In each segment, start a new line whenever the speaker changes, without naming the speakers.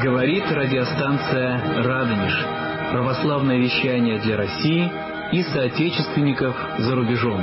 Говорит радиостанция «Радонеж». Православное вещание для России и соотечественников за рубежом.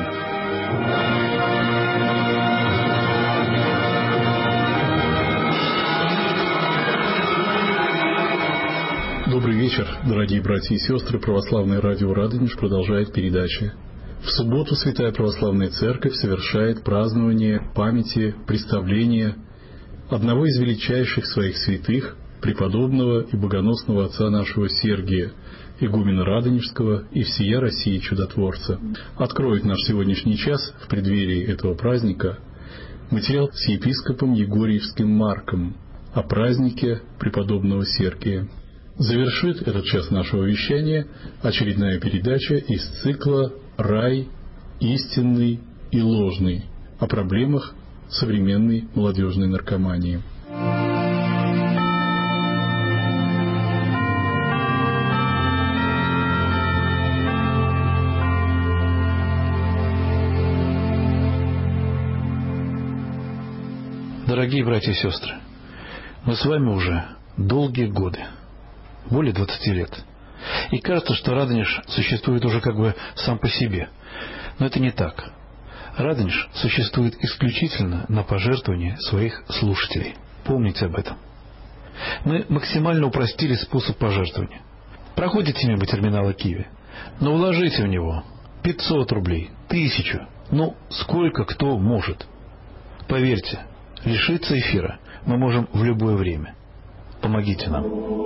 Добрый вечер, дорогие братья и сестры. Православное радио «Радонеж» продолжает передачи. В субботу Святая Православная Церковь совершает празднование памяти представления одного из величайших своих святых, преподобного и богоносного отца нашего Сергия, игумена Радонежского и всея России чудотворца. Откроет наш сегодняшний час в преддверии этого праздника материал с епископом Егорьевским Марком о празднике преподобного Сергия. Завершит этот час нашего вещания очередная передача из цикла «Рай истинный и ложный» о проблемах современной молодежной наркомании.
Дорогие братья и сестры, мы с вами уже долгие годы, более 20 лет. И кажется, что Радонеж существует уже как бы сам по себе. Но это не так. Радонеж существует исключительно на пожертвование своих слушателей. Помните об этом. Мы максимально упростили способ пожертвования. Проходите мимо терминала Киви, но вложите в него 500 рублей, 1000, сколько кто может. Поверьте, лишиться эфира мы можем в любое время. Помогите нам.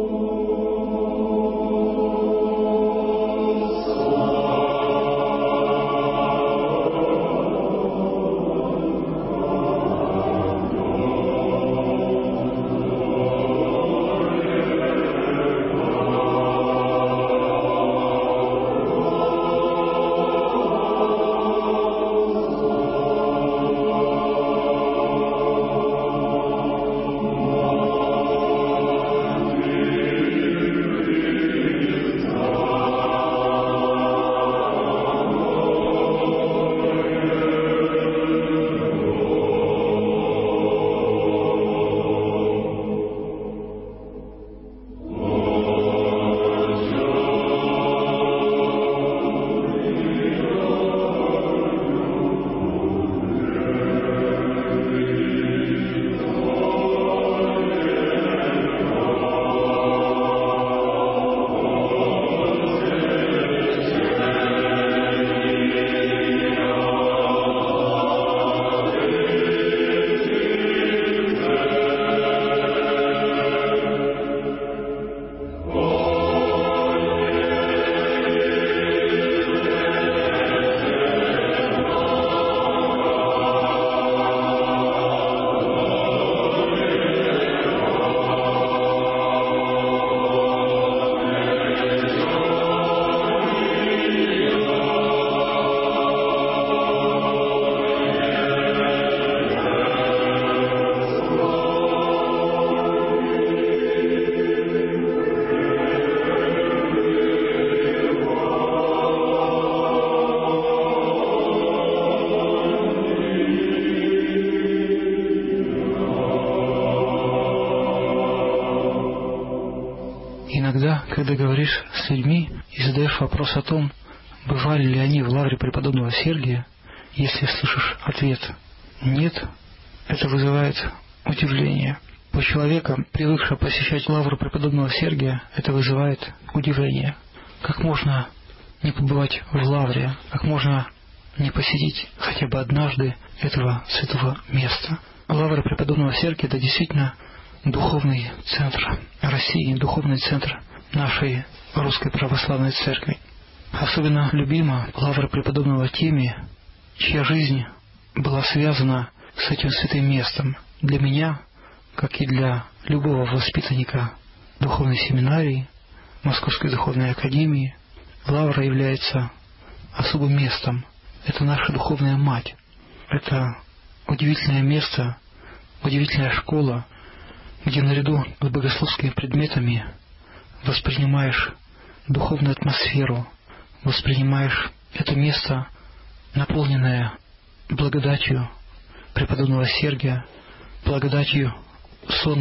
Иногда, когда говоришь с людьми и задаешь вопрос о том, бывали ли они в лавре преподобного Сергия, если слышишь ответ «нет», это вызывает удивление. У человека, привыкшего посещать лавру преподобного Сергия, это вызывает удивление. Как можно не побывать в лавре, как можно не посетить хотя бы однажды этого святого места? Лавра преподобного Сергия – это действительно духовный центр России, духовный центр нашей Русской Православной Церкви. Особенно любима лавра преподобного теми, чья жизнь была связана с этим святым местом. Для меня, как и для любого воспитанника духовной семинарии, Московской духовной академии, лавра является особым местом. Это наша духовная мать. Это удивительное место, удивительная школа, где наряду с богословскими предметами воспринимаешь духовную атмосферу, воспринимаешь это место, наполненное благодатью преподобного Сергия, благодатью сонма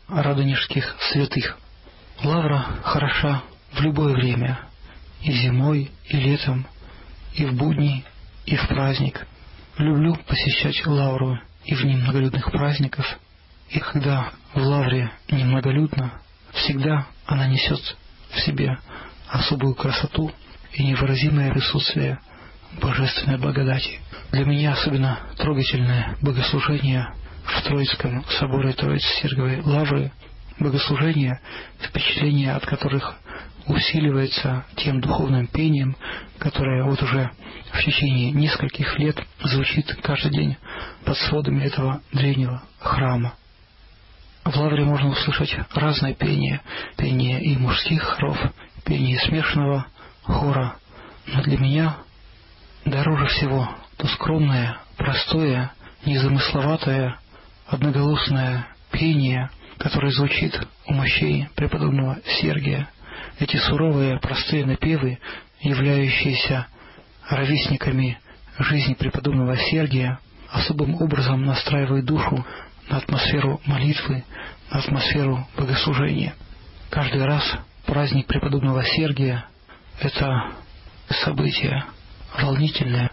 радонежских святых. Лавра хороша в любое время, и зимой, и летом, и в будни, и в праздник. Люблю посещать лавру и в дни многолюдных праздников, и когда в лавре немноголюдно, всегда она несет в себе особую красоту и невыразимое присутствие божественной благодати. Для меня особенно трогательное богослужение в Троицком соборе Троице-Сергиевой лавры, богослужения, впечатления от которых усиливается тем духовным пением, которое вот уже в течение нескольких лет звучит каждый день под сводами этого древнего храма. В лавре можно услышать разное пение, пение и мужских хоров, пение смешанного хора, но для меня дороже всего то скромное, простое, незамысловатое, одноголосное пение, которое звучит у мощей преподобного Сергия. Эти суровые, простые напевы, являющиеся ровесниками жизни преподобного Сергия, особым образом настраивают душу на атмосферу молитвы, на атмосферу богослужения. Каждый раз праздник преподобного Сергия – это событие волнительное,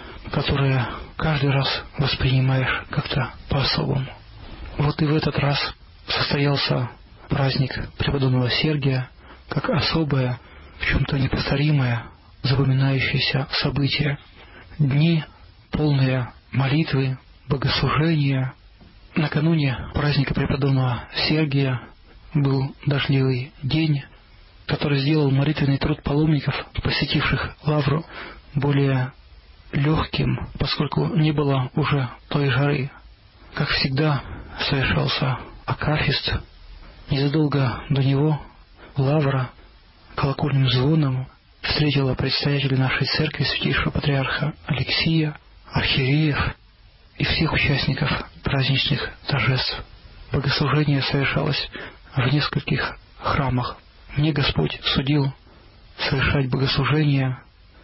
которое каждый раз воспринимаешь как-то по-особому. Вот и в этот раз состоялся праздник преподобного Сергия как особое, в чем-то неповторимое, запоминающееся событие. Дни, полные молитвы, богослужения. Накануне праздника преподобного Сергия был дождливый день, который сделал молитвенный труд паломников, посетивших лавру, более легким, поскольку не было уже той жары. Как всегда, совершался акафист. Незадолго до него лавра колокольным звоном встретила предстоятеля нашей церкви святейшего патриарха Алексия, архиереев и всех участников праздничных торжеств. Богослужение совершалось в нескольких храмах. Мне Господь судил совершать богослужение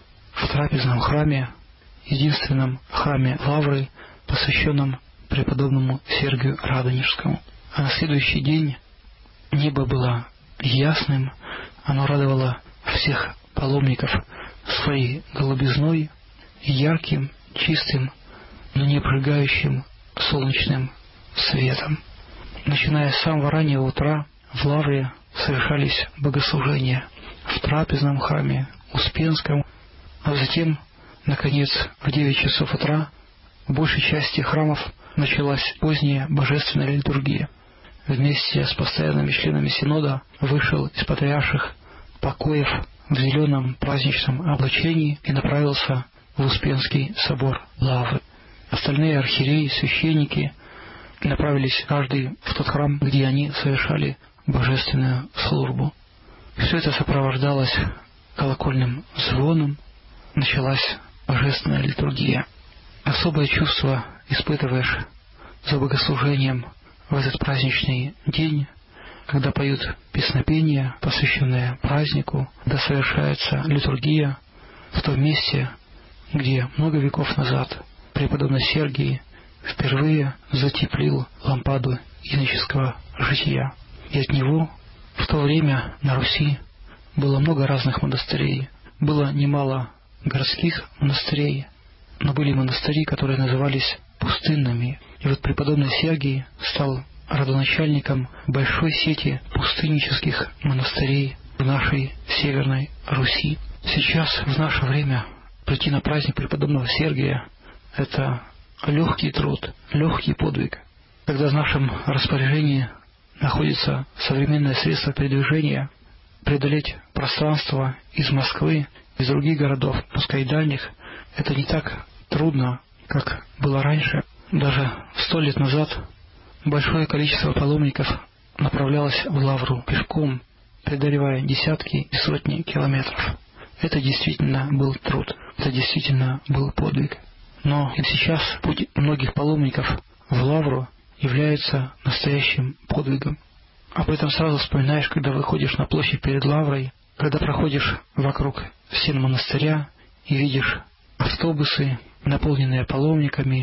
в трапезном храме, единственном храме лавры, посвященном преподобному Сергию Радонежскому. А на следующий день небо было ясным, оно радовало всех паломников своей голубизной, ярким, чистым, но не обжигающим солнечным светом. Начиная с самого раннего утра в лавре совершались богослужения в трапезном храме, Успенском, а затем, наконец, в 9 часов утра в большей части храмов началась поздняя божественная литургия. Вместе с постоянными членами Синода вышел из патриарших покоев в зеленом праздничном облачении и направился в Успенский собор лавры. Остальные архиереи, священники направились каждый в тот храм, где они совершали божественную службу. Все это сопровождалось колокольным звоном, началась божественная литургия. Особое чувство испытываешь за богослужением в этот праздничный день, когда поют песнопения, посвященные празднику, когда совершается литургия в том месте, где много веков назад преподобный Сергий впервые затеплил лампаду иноческого жития. И от него в то время на Руси было много разных монастырей. Было немало городских монастырей, но были монастыри, которые назывались пустынными. И вот преподобный Сергий стал родоначальником большой сети пустыннических монастырей в нашей Северной Руси. Сейчас, в наше время, прийти на праздник преподобного Сергия – это легкий труд, легкий подвиг. Когда в нашем распоряжении находится современное средство передвижения, преодолеть пространство из Москвы, из других городов, пускай и дальних, это не так трудно, как было раньше. Даже 100 лет назад большое количество паломников направлялось в лавру пешком, преодолевая десятки и сотни километров. Это действительно был труд, это действительно был подвиг. Но и сейчас путь многих паломников в лавру является настоящим подвигом. Об этом сразу вспоминаешь, когда выходишь на площадь перед лаврой, когда проходишь вокруг стен монастыря и видишь автобусы, наполненные паломниками,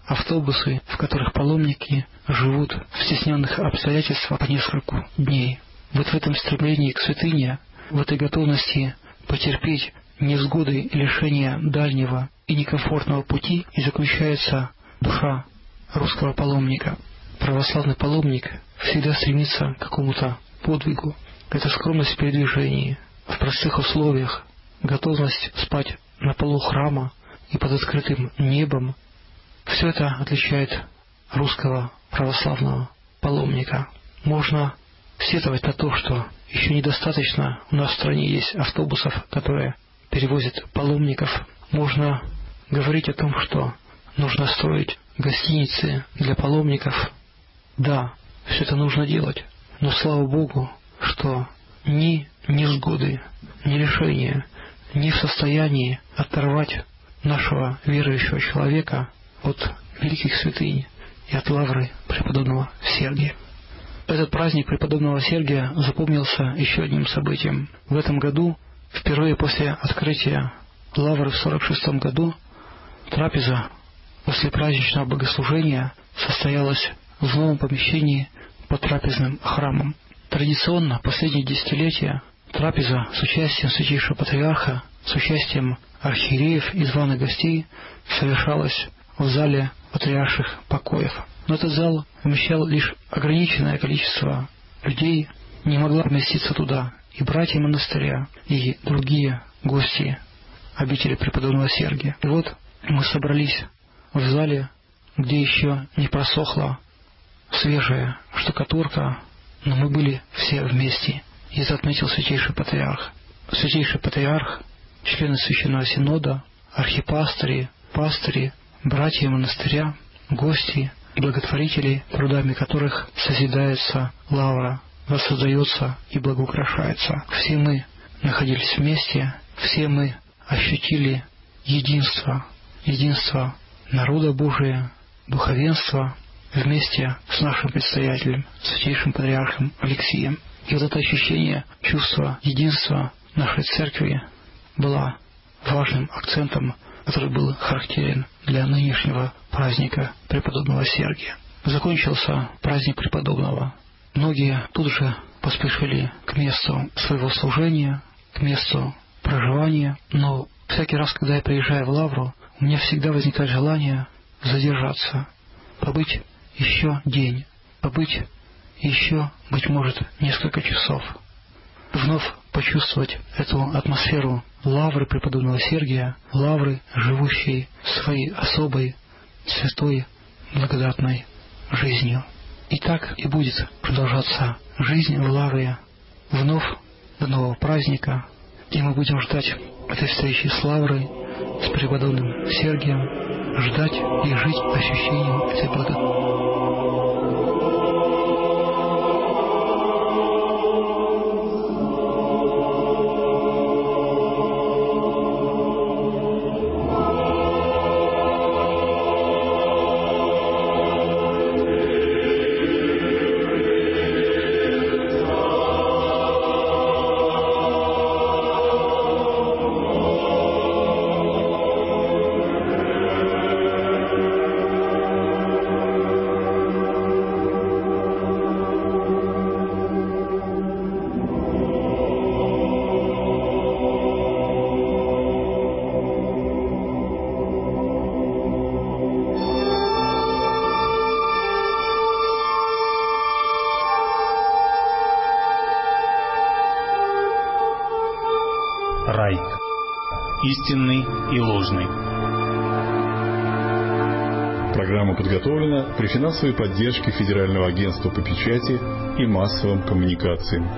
автобусы, в которых паломники живут в стесненных обстоятельствах по несколько дней. Вот в этом стремлении к святыне, в этой готовности потерпеть невзгоды и лишения дальнего и некомфортного пути и заключается душа русского паломника. Православный паломник всегда стремится к какому-то подвигу. Это скромность в передвижении, в простых условиях, готовность спать на полу храма и под открытым небом. Все это отличает русского православного паломника. Можно сетовать на то, что еще недостаточно у нас в стране есть автобусов, которые перевозят паломников. Можно говорить о том, что нужно строить гостиницы для паломников. Да, все это нужно делать, но слава Богу, что ни невзгоды, ни лишения не в состоянии оторвать нашего верующего человека от великих святынь и от лавры преподобного Сергия. Этот праздник преподобного Сергия запомнился еще одним событием. В этом году, впервые после открытия лавры в 1946 году, трапеза после праздничного богослужения состоялась в новом помещении под трапезным храмом. Традиционно последние десятилетия трапеза с участием Святейшего Патриарха, с участием архиереев и званых гостей совершалась в зале патриарших покоев. Но этот зал вмещал лишь ограниченное количество людей, не могла вместиться туда и братья монастыря, и другие гости обители преподобного Сергия. И вот мы собрались в зале, где еще не просохла свежая штукатурка, но мы были все вместе. И это отметил Святейший Патриарх. Святейший Патриарх, члены Священного Синода, архипастыри, пастыри, братья монастыря, гости и благотворители, трудами которых созидается лавра, воссоздается и благоукрашается. Все мы находились вместе, все мы ощутили единство народа Божия, духовенства, вместе с нашим предстоятелем, Святейшим Патриархом Алексием. И вот это ощущение, чувство единства нашей церкви было важным акцентом, который был характерен для нынешнего праздника преподобного Сергия. Закончился праздник преподобного. Многие тут же поспешили к месту своего служения, к месту проживания, но всякий раз, когда я приезжаю в лавру, у меня всегда возникает желание задержаться, побыть еще день, побыть еще, быть может, несколько часов, вновь почувствовать эту атмосферу лавры преподобного Сергия, лавры, живущей своей особой, святой, благодатной жизнью. И так и будет продолжаться жизнь в лавре вновь до нового праздника, и мы будем ждать этой встречи с лаврой, с преподобным Сергием, ждать и жить ощущением этой благодати.
Рай. Истинный и ложный.
Программа подготовлена при финансовой поддержке Федерального агентства по печати и массовым коммуникациям.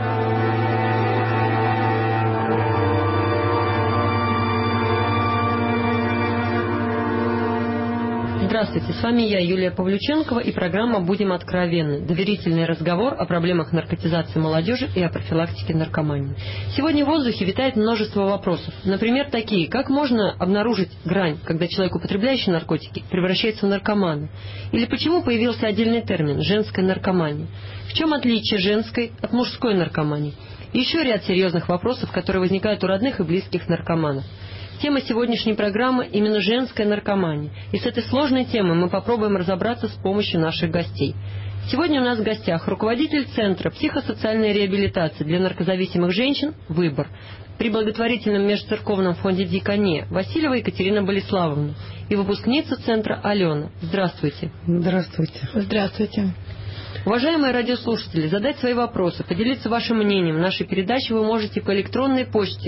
Здравствуйте, с вами я, Юлия Павлюченкова, и программа «Будем откровенны». Доверительный разговор о проблемах наркотизации молодежи и о профилактике наркомании. Сегодня в воздухе витает множество вопросов. Например, такие: как можно обнаружить грань, когда человек, употребляющий наркотики, превращается в наркомана? Или почему появился отдельный термин «женская наркомания»? В чем отличие женской от мужской наркомании? И еще ряд серьезных вопросов, которые возникают у родных и близких наркоманов. Тема сегодняшней программы именно женская наркомания. И с этой сложной темой мы попробуем разобраться с помощью наших гостей. Сегодня у нас в гостях руководитель Центра психосоциальной реабилитации для наркозависимых женщин «Выбор» при благотворительном межцерковном фонде «Диакония» Васильева Екатерина Болеславовна и выпускница Центра Алена. Здравствуйте.
Здравствуйте.
Здравствуйте.
Уважаемые радиослушатели, задать свои вопросы, поделиться вашим мнением в нашей передаче вы можете по электронной почте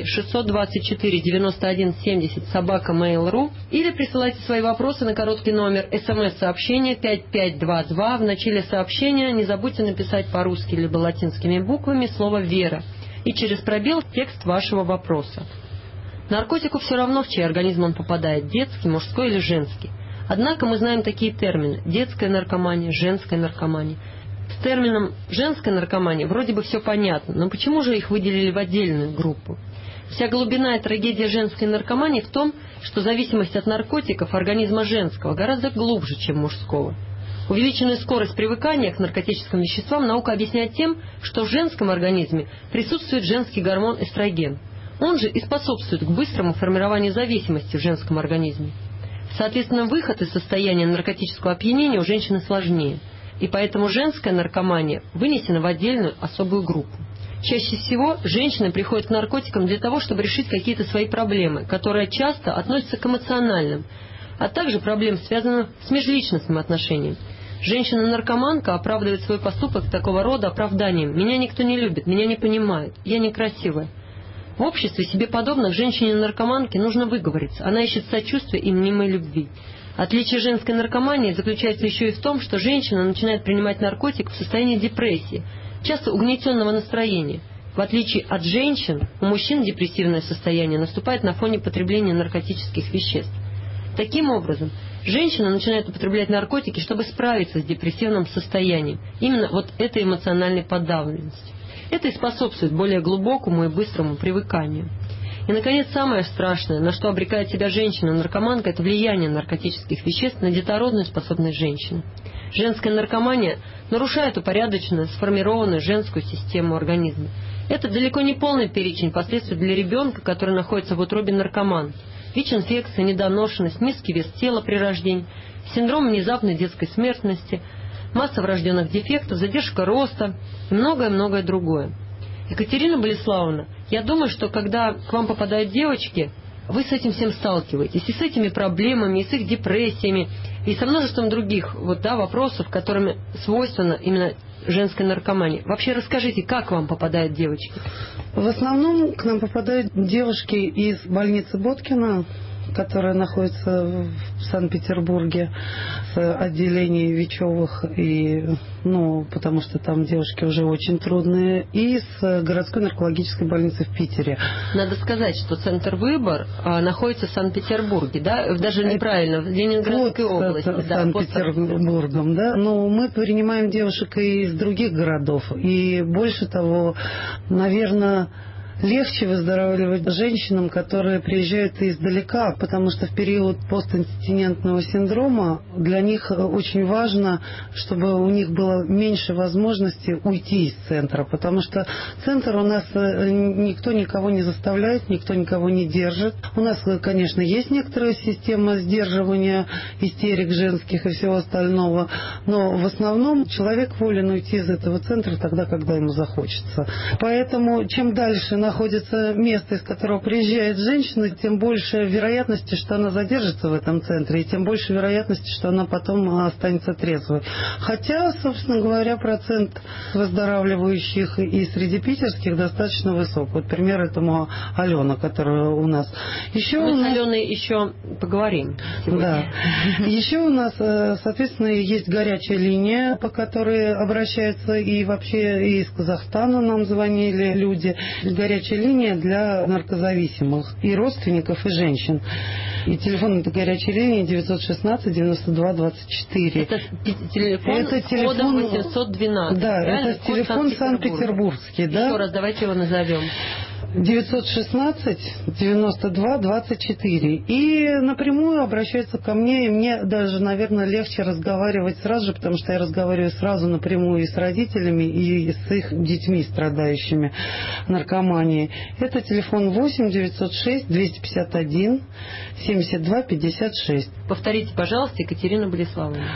624-91-70 или присылайте свои вопросы на короткий номер СМС-сообщения 5522. В начале сообщения не забудьте написать по-русски либо латинскими буквами слово «Вера» и через пробел текст вашего вопроса. Наркотику все равно, в чей организм он попадает, детский, мужской или женский. Однако мы знаем такие термины – детская наркомания, женская наркомания. С термином «женская наркомания» вроде бы все понятно, но почему же их выделили в отдельную группу? Вся глубина и трагедия женской наркомании в том, что зависимость от наркотиков организма женского гораздо глубже, чем мужского. Увеличенную скорость привыкания к наркотическим веществам наука объясняет тем, что в женском организме присутствует женский гормон эстроген. Он же и способствует к быстрому формированию зависимости в женском организме. Соответственно, выход из состояния наркотического опьянения у женщины сложнее. И поэтому женская наркомания вынесена в отдельную особую группу. Чаще всего женщины приходят к наркотикам для того, чтобы решить какие-то свои проблемы, которые часто относятся к эмоциональным, а также проблем, связанных с межличностным отношением. Женщина-наркоманка оправдывает свой поступок такого рода оправданием: «Меня никто не любит, меня не понимают, я некрасивая». В обществе себе подобных женщине-наркоманке нужно выговориться. Она ищет сочувствия и мнимой любви. Отличие женской наркомании заключается еще и в том, что женщина начинает принимать наркотик в состоянии депрессии, часто угнетенного настроения. В отличие от женщин, у мужчин депрессивное состояние наступает на фоне потребления наркотических веществ. Таким образом, женщина начинает употреблять наркотики, чтобы справиться с депрессивным состоянием. Именно вот этой эмоциональной подавленности. Это и способствует более глубокому и быстрому привыканию. И, наконец, самое страшное, на что обрекает себя женщина-наркоманка, это влияние наркотических веществ на детородную способность женщины. Женская наркомания нарушает упорядоченную, сформированную женскую систему организма. Это далеко не полный перечень последствий для ребенка, который находится в утробе наркоманки. ВИЧ-инфекция, недоношенность, низкий вес тела при рождении, синдром внезапной детской смертности, масса врожденных дефектов, задержка роста и многое-многое другое. Екатерина Болеславовна, я думаю, что когда к вам попадают девочки, вы с этим всем сталкиваетесь, и с этими проблемами, и с их депрессиями, и со множеством других вопросов, которыми свойственна именно женская наркомания. Вообще расскажите, как к вам попадают девочки?
В основном к нам попадают девушки из больницы Боткина, которая находится в Санкт-Петербурге, с отделением ВИЧевых, потому что там девушки уже очень трудные, и с городской наркологической больницы в Питере.
Надо сказать, что Центр «Выбор» находится в Санкт-Петербурге, да? Даже неправильно, в Ленинградской области.
Под Санкт-Петербургом, да. Но мы принимаем девушек и из других городов. И больше того, наверное, легче выздоравливать женщинам, которые приезжают издалека, потому что в период постинцидентного синдрома для них очень важно, чтобы у них было меньше возможности уйти из центра, потому что центр у нас никто никого не заставляет, никто никого не держит. У нас, конечно, есть некоторая система сдерживания истерик женских и всего остального, но в основном человек волен уйти из этого центра тогда, когда ему захочется. Поэтому чем дальше находится место, из которого приезжает женщина, тем больше вероятности, что она задержится в этом центре, и тем больше вероятности, что она потом останется трезвой. Хотя, собственно говоря, процент выздоравливающих и среди питерских достаточно высок. Вот пример этому Алена, которая у нас.
Мы с Аленой еще поговорим сегодня.
Да. Еще у нас, соответственно, есть горячая линия, по которой обращаются и вообще из Казахстана нам звонили люди. Горячая линия для наркозависимых и родственников, и женщин. И телефон этой горячей линии 916-92-24.
Это телефон 812.
Да, это телефон Санкт-Петербургский. Да?
Еще раз давайте его назовем.
916-92-24. И напрямую обращаются ко мне, и мне даже, наверное, легче разговаривать сразу же, потому что я разговариваю сразу напрямую и с родителями, и с их детьми, страдающими наркоманией. Это телефон 8-906-251-72-56.
Повторите, пожалуйста, Екатерина Болеславовна.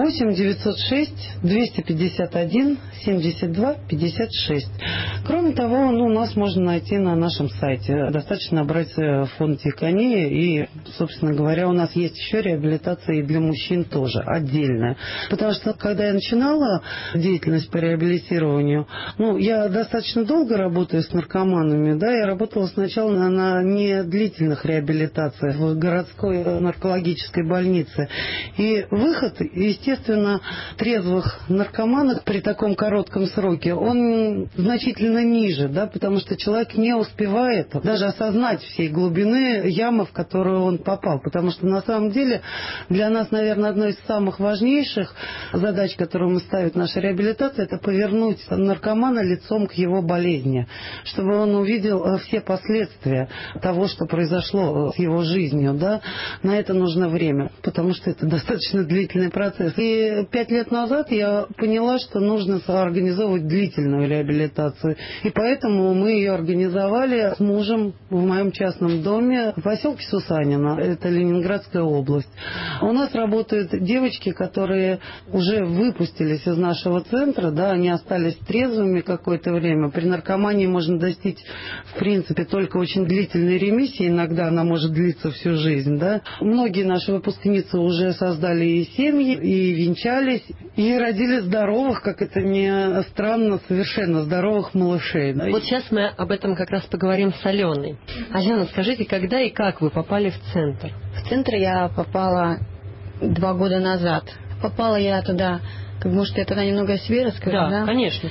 8-906-251-72-56. Кроме того, нас можно найти на нашем сайте. Достаточно брать фонд Диакония, и, собственно говоря, у нас есть еще реабилитация и для мужчин тоже отдельная. Потому что, когда я начинала деятельность по реабилитированию, я достаточно долго работаю с наркоманами, да, я работала сначала на недлительных реабилитациях в городской наркологической больнице. И выход, естественно, трезвых наркоманов при таком коротком сроке, он значительно ниже, да, потому что человек не успевает даже осознать всей глубины ямы, в которую он попал. Потому что на самом деле для нас, наверное, одной из самых важнейших задач, которую мы ставим в нашей реабилитации, это повернуть наркомана лицом к его болезни, чтобы он увидел все последствия того, что произошло с его жизнью. Да? На это нужно время, потому что это достаточно длительный процесс. И 5 лет назад я поняла, что нужно организовывать длительную реабилитацию. И поэтому мы ее организовали с мужем в моем частном доме в поселке Сусанино, это Ленинградская область. У нас работают девочки, которые уже выпустились из нашего центра, да, они остались трезвыми какое-то время. При наркомании можно достичь, в принципе, только очень длительной ремиссии, иногда она может длиться всю жизнь. Да. Многие наши выпускницы уже создали и семьи, и венчались, и родили здоровых, как это ни странно, совершенно здоровых малышей. Да.
Вот сейчас мы об этом как раз поговорим с Аленой. Алена, скажите, когда и как вы попали в центр?
В центр я попала 2 года назад. Попала я туда, может, я тогда немного о себе расскажу, да?
Да, конечно.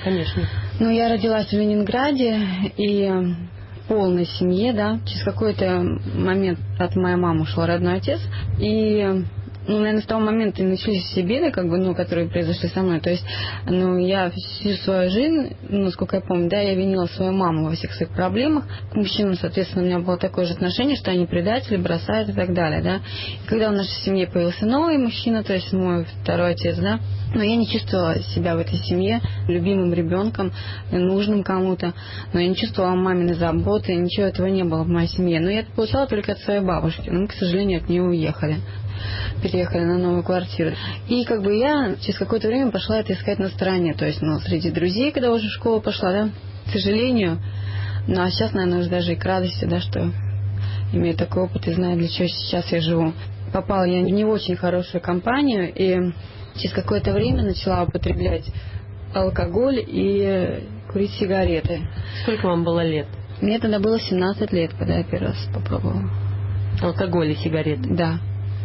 Я родилась в Ленинграде, и в полной семье, да. Через какой-то момент от моей мамы ушел родной отец, и... наверное, с того момента и начались все беды, которые произошли со мной. То есть, я всю свою жизнь, насколько я помню, да, я винила свою маму во всех своих проблемах. К мужчинам, соответственно, у меня было такое же отношение, что они предатели, бросают и так далее, да. И когда в нашей семье появился новый мужчина, то есть мой второй отец, да, но я не чувствовала себя в этой семье любимым ребенком, нужным кому-то, но я не чувствовала маминой заботы, ничего этого не было в моей семье. Но я это получала только от своей бабушки, но мы, к сожалению, от нее уехали. Переехали на новую квартиру. И я через какое-то время пошла это искать на стороне. То есть, среди друзей, когда уже в школу пошла, да, к сожалению. А сейчас, наверное, уже даже и к радости, да, что имею такой опыт и знаю, для чего сейчас я живу. Попала я в не очень хорошую компанию и через какое-то время начала употреблять алкоголь и курить сигареты.
Сколько вам было лет?
Мне тогда было 17 лет, когда я первый раз попробовала.
Алкоголь и сигареты?
Да.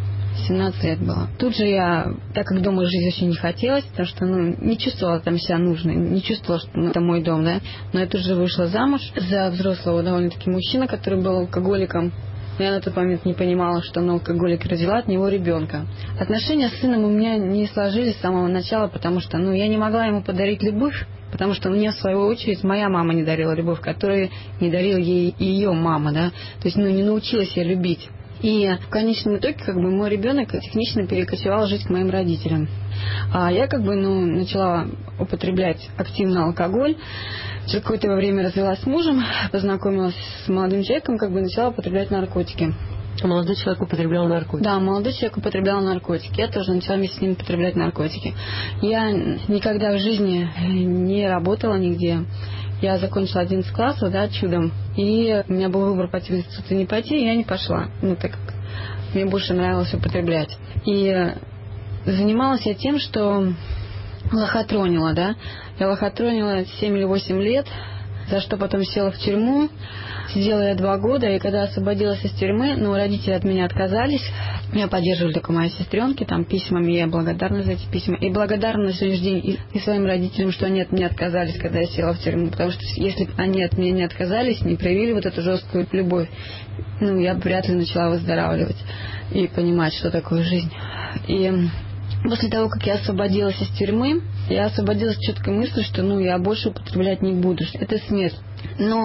17 лет было. Тут же я, так как дома жить очень не хотелось, потому что, не чувствовала там себя нужной, не чувствовала, что это мой дом, да. Но я тут же вышла замуж за взрослого довольно-таки мужчину, который был алкоголиком. Я на тот момент не понимала, что он алкоголик, и родила от него ребенка. Отношения с сыном у меня не сложились с самого начала, потому что, я не могла ему подарить любовь, потому что мне, в свою очередь, моя мама не дарила любовь, которую не дарила ей ее мама, да. То есть, не научилась я любить. И в конечном итоге, мой ребенок технично перекочевал жить к моим родителям. А я, начала употреблять активно алкоголь. Через какое-то время развелась с мужем, познакомилась с молодым человеком, начала употреблять наркотики.
Молодой человек употреблял наркотики?
Да, молодой человек употреблял наркотики. Я тоже начала вместе с ним употреблять наркотики. Я никогда в жизни не работала нигде. Я закончила 11 классов, да, чудом. И у меня был выбор пойти в институт и не пойти, и я не пошла. Так как мне больше нравилось употреблять. И занималась я тем, что лохотронила, да. Я лохотронила 7 или 8 лет, за что потом села в тюрьму. Сидела я 2 года, и когда освободилась из тюрьмы, родители от меня отказались. Меня поддерживали только мои сестренки, письмами, я благодарна за эти письма. И благодарна на сегодняшний день и своим родителям, что они от меня отказались, когда я села в тюрьму. Потому что если бы они от меня не отказались, не проявили вот эту жесткую любовь, я бы вряд ли начала выздоравливать и понимать, что такое жизнь. И после того, как я освободилась из тюрьмы, я освободилась с четкой мыслью, что я больше употреблять не буду. Это смерть. Но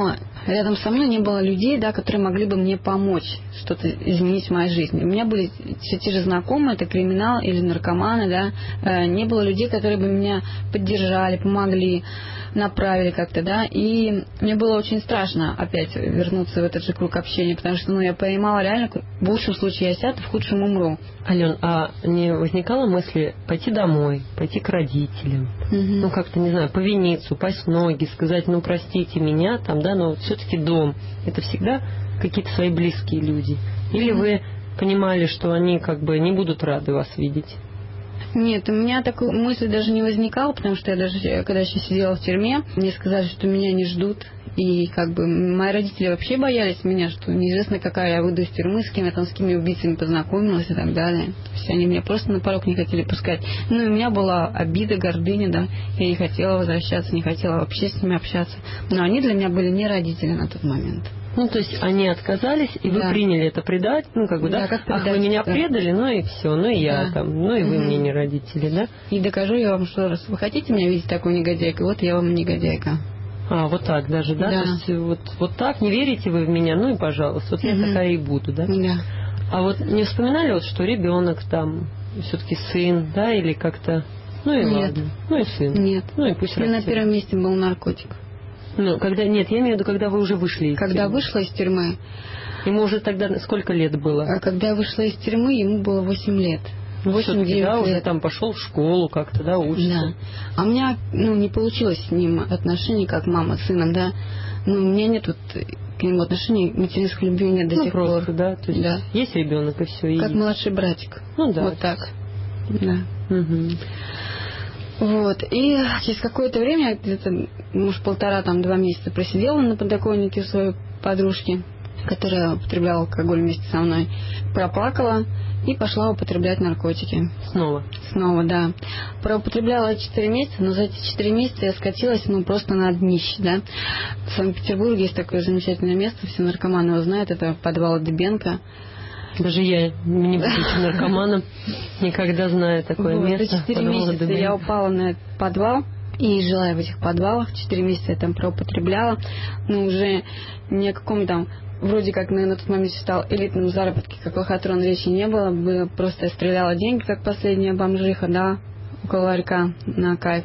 рядом со мной не было людей, да, которые могли бы мне помочь что-то изменить в моей жизни. У меня были все те же знакомые, это криминал или наркоманы, да, не было людей, которые бы меня поддержали, помогли, направили как-то, да, и мне было очень страшно опять вернуться в этот же круг общения, потому что, ну, я понимала реально, в лучшем случае я сяду, в худшем умру.
Ален, а не возникало мысли пойти домой, пойти к родителям, ну, как-то, не знаю, повиниться, упасть в ноги, сказать, ну, простите меня, там, да, но все-таки дом, это всегда какие-то свои близкие люди? Или вы понимали, что они как бы не будут рады вас видеть?
Нет, у меня такой мысли даже не возникало, потому что я даже, когда еще сидела в тюрьме, мне сказали, что меня не ждут. И как бы мои родители вообще боялись меня, что неизвестно, какая я выйду из тюрьмы, с кем я там, с какими убийцами познакомилась и так далее. То есть они меня просто на порог не хотели пускать. Ну и у меня была обида, гордыня, да. Я не хотела возвращаться, не хотела вообще с ними общаться. Но они для меня были не родители на тот момент.
Ну, то есть они отказались, и вы приняли это предать, ну, как бы, да,
как
ах, вы меня предали, ну и все, ну и я там, ну и вы мне не родители, да?
И докажу я вам, что раз вы хотите меня видеть такой негодяйкой, вот я вам негодяйка.
А, вот так даже, да? То есть вот так, не верите вы в меня, ну и пожалуйста, вот я такая и буду, да?
Да.
А вот не вспоминали, вот, что ребенок там, все-таки сын, да, или как-то, ну и
Нет.
ладно, ну и сын.
Нет.
Ну и пусть растет.
На первом месте был наркотик.
Ну, когда, нет, я имею в виду, когда вы уже вышли из тюрьмы.
Когда вышла из тюрьмы.
Ему уже тогда сколько лет было?
А когда я вышла из тюрьмы, ему было 8 лет. 8-9
да,
лет.
уже там пошел в школу как-то, да, учится.
Да. А у меня, ну, не получилось с ним отношений, как мама с сыном, да. Ну, у меня нет вот к нему отношений, материнской любви нет до сих
просто,
пор.
Да, то есть есть ребенок и все.
Как младший братик.
Ну да.
Вот так. Да.
Угу.
Вот. И через какое-то время, где-то, может, 1,5-2 месяца просидела на подоконнике у своей подружки, которая употребляла алкоголь вместе со мной, проплакала и пошла употреблять наркотики. Снова, да. Проупотребляла 4 месяца, но за эти 4 месяца я скатилась, ну, просто на днище, да. В Санкт-Петербурге есть такое замечательное место, все наркоманы его знают, это подвал Дыбенко.
Даже я, не будучи наркоманом, никогда знаю такое место.
За 4 месяца я упала на этот подвал и жила я в этих подвалах. 4 месяца я там проупотребляла. Но уже ни о каком там, вроде как на тот момент считал, элитном заработке, как лохотрон, речи не было. Просто я стреляла деньги, как последняя бомжиха, да, около ларька на кайф.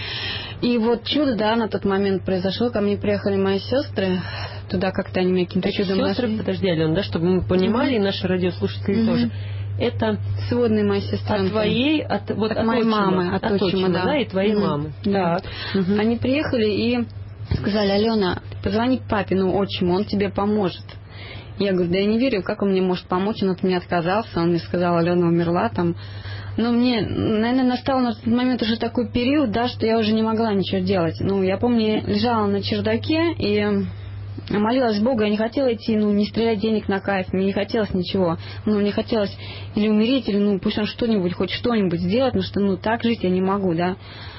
И вот чудо, да, на тот момент произошло. Ко мне приехали мои сестры. Туда как-то они меня каким-то чудом
нашли. Подожди, Алена, да, чтобы мы понимали, и наши радиослушатели тоже. Это
сводные мои сестры.
От твоей, от
моей мамы, от отчима,
да, и твоей мамы.
Так. Они приехали и сказали: Алена, позвони к папе, ну, отчиму, он тебе поможет. Я говорю: да я не верю, как он мне может помочь, он от меня отказался, он мне сказал: Алена умерла там. Но мне, наверное, настал на тот момент уже такой период, да, что я уже не могла ничего делать. Ну, я помню, лежала на чердаке и молилась Богу, я не хотела идти, ну, не стрелять денег на кайф, мне не хотелось ничего. Ну, мне хотелось или умереть, или, ну, пусть он что-нибудь, хоть что-нибудь сделает, потому что, ну, так жить я не могу, да.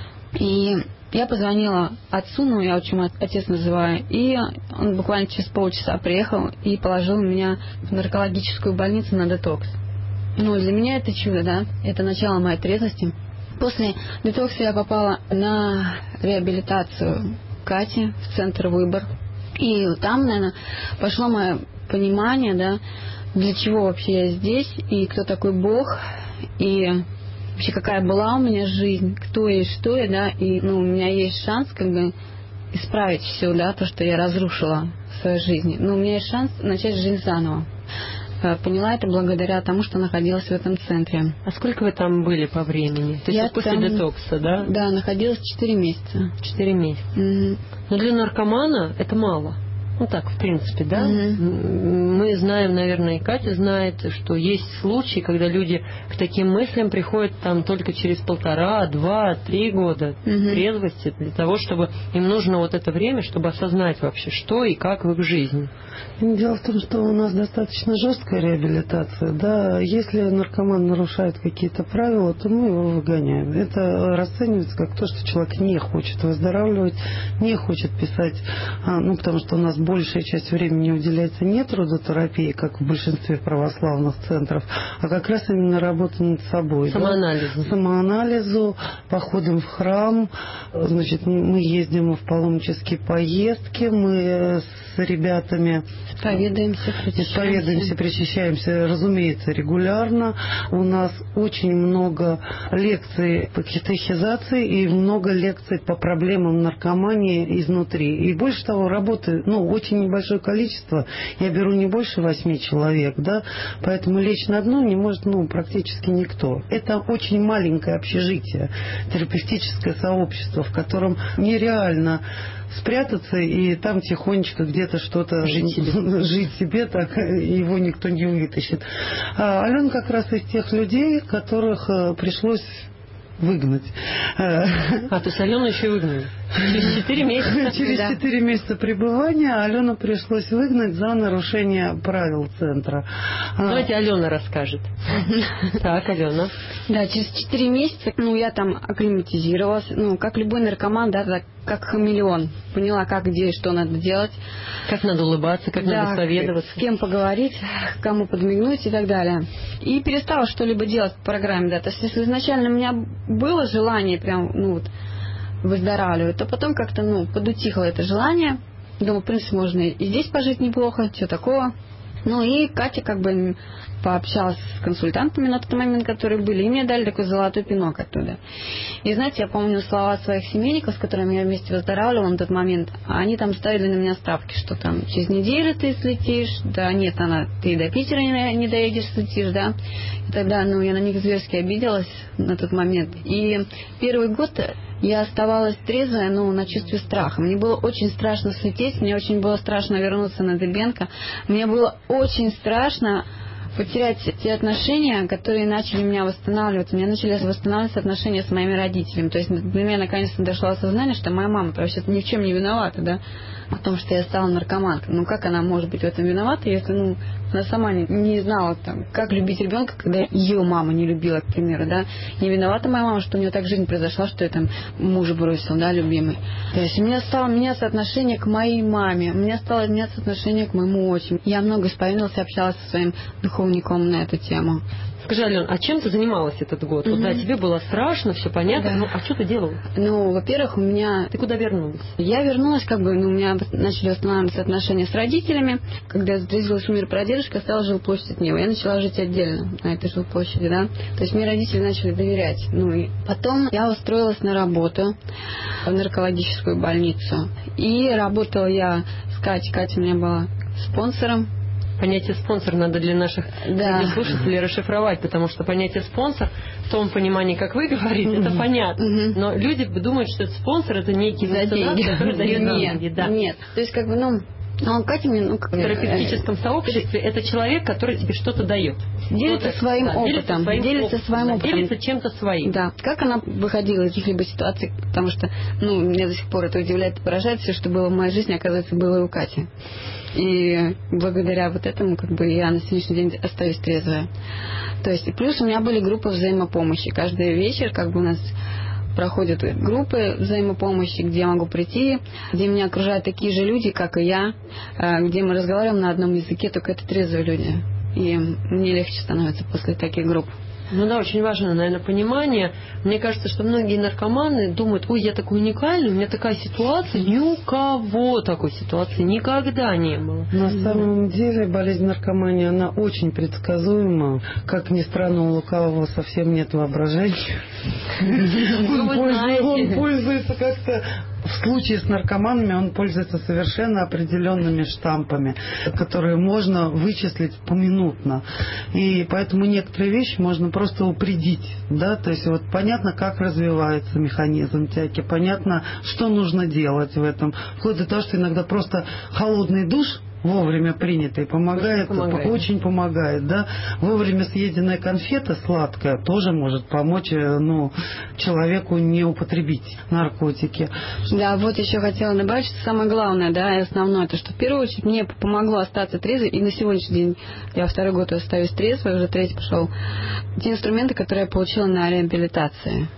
И я позвонила отцу, ну, я очень отец называю, и он буквально через полчаса приехал и положил меня в наркологическую больницу на детокс. Ну, для меня это чудо, да, это начало моей трезвости. После детокса я попала на реабилитацию Кати в центр «Выбор». И там, наверное, пошло мое понимание, да, для чего вообще я здесь, и кто такой Бог, и вообще какая была у меня жизнь, кто я и что я, да, и, ну, у меня есть шанс, как бы, исправить все, да, то, что я разрушила в своей жизни. Но у меня есть шанс начать жизнь заново. Поняла это благодаря тому, что находилась в этом центре.
А сколько вы там были по времени? То есть после детокса, да?
Да, находилась 4 месяца.
4 месяца. Но для наркомана это мало. Ну так, в принципе, да. Мы знаем, наверное, и Катя знает, что есть случаи, когда люди к таким мыслям приходят там только через 1,5, 2, 3 года трезвости, для того, чтобы им нужно вот это время, чтобы осознать вообще, что и как в их жизни.
Дело в том, что у нас достаточно жесткая реабилитация. Да, если наркоман нарушает какие-то правила, то мы его выгоняем. Это расценивается как то, что человек не хочет выздоравливать, не хочет писать, ну, потому что у нас большая часть времени уделяется не трудотерапии, как в большинстве православных центров, а как раз именно работа над собой.
Самоанализу.
Да? Самоанализу, походом в храм. Значит, мы ездим в паломнические поездки, мы с ребятами исповедуемся, причащаемся, разумеется, регулярно. У нас очень много лекций по катехизации и много лекций по проблемам наркомании изнутри. И больше того, работы, очень небольшое количество. Я беру не больше 8 человек, да, поэтому лечь на дно не может, практически никто. Это очень маленькое общежитие, терапевтическое сообщество, в котором нереально спрятаться и там тихонечко где-то что-то жить себе, так его никто не вытащит. А Алена как раз из тех людей, которых пришлось выгнать.
То есть Алену еще и выгнали? Через 4 месяца?
Через 4 месяца пребывания Алену пришлось выгнать за нарушение правил центра.
Давайте Алена расскажет. Так, Алена.
Да, через 4 месяца, я там акклиматизировалась, как любой наркоман, да, так, как хамелеон. Поняла, как, где и что надо делать.
Как надо улыбаться, как надо исповедоваться.
С кем поговорить, кому подмигнуть и так далее. И перестала что-либо делать по программе, да. То есть, если изначально у меня было желание прям, выздоравливать, то потом как-то, подутихло это желание. Думаю, в принципе, можно и здесь пожить неплохо, что такого. И Катя пообщалась с консультантами на тот момент, которые были, и мне дали такой золотой пинок оттуда. И знаете, я помню слова своих семейников, с которыми я вместе выздоравливала на тот момент, они там ставили на меня ставки, что там через неделю ты слетишь, да нет, ты до Питера не доедешь, слетишь, да. И тогда, я на них зверски обиделась на тот момент. И первый год я оставалась трезвая, на чувстве страха. Мне было очень страшно слететь, мне очень было страшно вернуться на Дыбенко, мне было очень страшно потерять те отношения, которые начали меня восстанавливаться. У меня начали восстанавливаться отношения с моими родителями. То есть до меня наконец-то дошло осознание, что моя мама вообще-то ни в чем не виновата, да, о том, что я стала наркоманкой. Как она может быть в этом виновата, если, она сама не знала, как любить ребенка, когда ее мама не любила, к примеру, да. Не виновата моя мама, что у нее так жизнь произошла, что я мужа бросил, да, любимый. То есть у меня стало меняться отношение к моей маме, у меня стало меняться отношение к моему отчиму. Я много исповедовалась, общалась со своим духовником на эту тему.
Скажи, Алена, а чем ты занималась этот год? Да, тебе было страшно, все понятно,
да.
А что ты делала?
Во-первых,
Ты куда вернулась?
Я вернулась, у меня начали восстанавливаться отношения с родителями. Когда я встретилась у мира прадедушка, стала жилплощадь от него. Я начала жить отдельно на этой жилплощади, да. То есть мне родители начали доверять. И потом я устроилась на работу в наркологическую больницу. И работала я с Катей. Катя у меня была спонсором.
Понятие «спонсор» надо для наших слушателей расшифровать, потому что понятие «спонсор» в том понимании, как вы говорите, это понятно. Но люди думают, что спонсор – это некий меценат, который дает деньги.
Нет. То есть, Катя мне,
в терапевтическом сообществе это человек, который тебе что-то дает.
Делится своим опытом.
Делится чем-то своим.
Да. Как она выходила из каких-либо ситуаций, потому что, меня до сих пор это удивляет и поражает, все, что было в моей жизни, оказывается, было и у Кати. И благодаря этому, я на сегодняшний день остаюсь трезвая. То есть, плюс у меня были группы взаимопомощи. Каждый вечер, у нас проходят группы взаимопомощи, где я могу прийти, где меня окружают такие же люди, как и я, где мы разговариваем на одном языке, только это трезвые люди. И мне легче становится после таких групп.
Очень важно, наверное, понимание. Мне кажется, что многие наркоманы думают, я такой уникальный, у меня такая ситуация. Ни у кого такой ситуации никогда не было.
На самом деле болезнь наркомании, она очень предсказуема. Как ни странно, у лукавого совсем нет воображения. Он пользуется как-то... В случае с наркоманами он пользуется совершенно определенными штампами, которые можно вычислить поминутно. И поэтому некоторые вещи можно просто упредить. Да? То есть понятно, как развивается механизм тяги, понятно, что нужно делать в этом. Вплоть до того, что иногда просто холодный душ вовремя принятый помогает, очень помогает, да. Вовремя съеденная конфета сладкая тоже может помочь, человеку не употребить наркотики.
Да, еще хотела добавить, что самое главное, да, и основное, это что в первую очередь мне помогло остаться трезвой, и на сегодняшний день я 2-й год остаюсь трезвой, уже 3-й пошел. Те инструменты, которые я получила на реабилитации.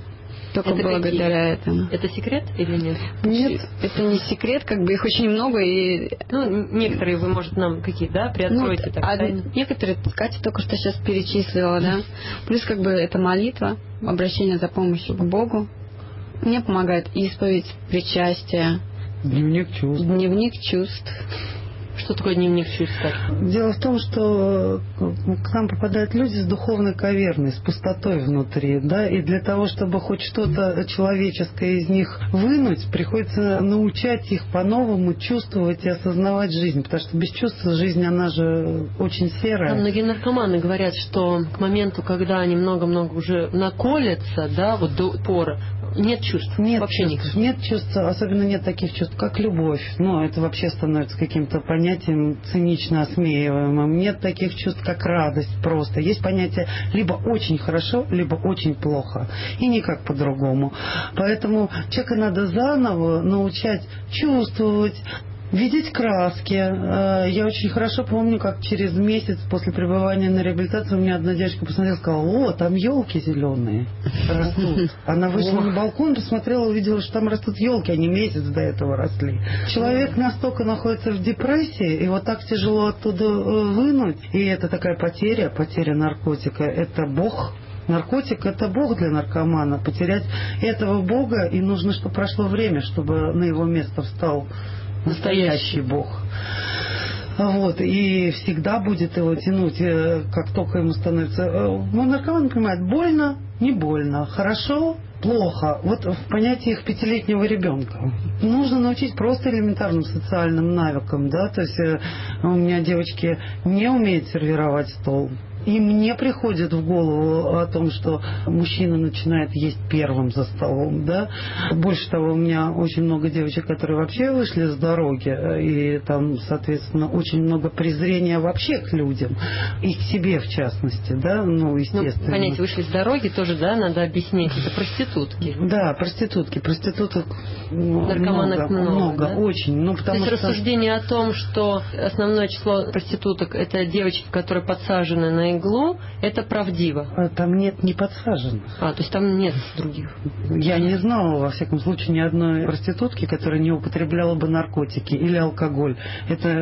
только
это
благодаря этому.
Это секрет или нет?
Нет.
Это не секрет, как бы их очень много. И...
Ну, некоторые вы, может, нам какие, да, приоткроете?
Некоторые Катя только что сейчас перечислила, да. Плюс как бы это молитва, обращение за помощью к Богу. Мне помогает исповедь, причастие.
Дневник чувств.
Дневник чувств.
Что такое дневник чувств?
Дело в том, что к нам попадают люди с духовной каверной, с пустотой внутри, да, и для того, чтобы хоть что-то человеческое из них вынуть, приходится научать их по-новому чувствовать и осознавать жизнь, потому что без чувства жизнь, она же очень серая.
Многие наркоманы говорят, что к моменту, когда они много-много уже наколятся, да, вот до упора, нет чувств.
Нет
вообще
чувств. Нет чувств, особенно нет таких чувств, как любовь. Ну, это вообще становится каким-то понятием цинично осмеиваемым. Нет таких чувств, как радость просто. Есть понятие либо очень хорошо, либо очень плохо. И никак по-другому. Поэтому человека надо заново научать чувствовать, видеть краски. Я очень хорошо помню, как через месяц после пребывания на реабилитации у меня одна девочка посмотрела и сказала: о, там елки зеленые растут. Она вышла на балкон, посмотрела, увидела, что там растут елки, они месяц до этого росли. Человек настолько находится в депрессии, и вот так тяжело оттуда вынуть. И это такая потеря наркотика. Это Бог. Наркотик – это Бог для наркомана. Потерять этого Бога, и нужно, чтобы прошло время, чтобы на его место встал настоящий Бог. Вот, и всегда будет его тянуть, как только ему становится. Наркоман понимает, больно, не больно, хорошо, плохо. Вот в понятиях 5-летнего ребенка. Нужно научить просто элементарным социальным навыкам, да, то есть у меня девочки не умеют сервировать стол. И мне приходит в голову о том, что мужчина начинает есть первым за столом, да. Больше того, у меня очень много девочек, которые вообще вышли с дороги, и там, соответственно, очень много презрения вообще к людям, и к себе в частности, да, ну, естественно.
Ну, понятие, вышли с дороги тоже, да, надо объяснять, это проститутки.
Да, проституток
наркоманок много, да?
Очень. Ну, потому
то есть рассуждение о том, что основное число проституток это девочки, которые подсажены на иглу, это правдиво.
Там нет не подсаженных.
То есть там нет других.
Я не знала, во всяком случае, ни одной проститутки, которая не употребляла бы наркотики или алкоголь. Это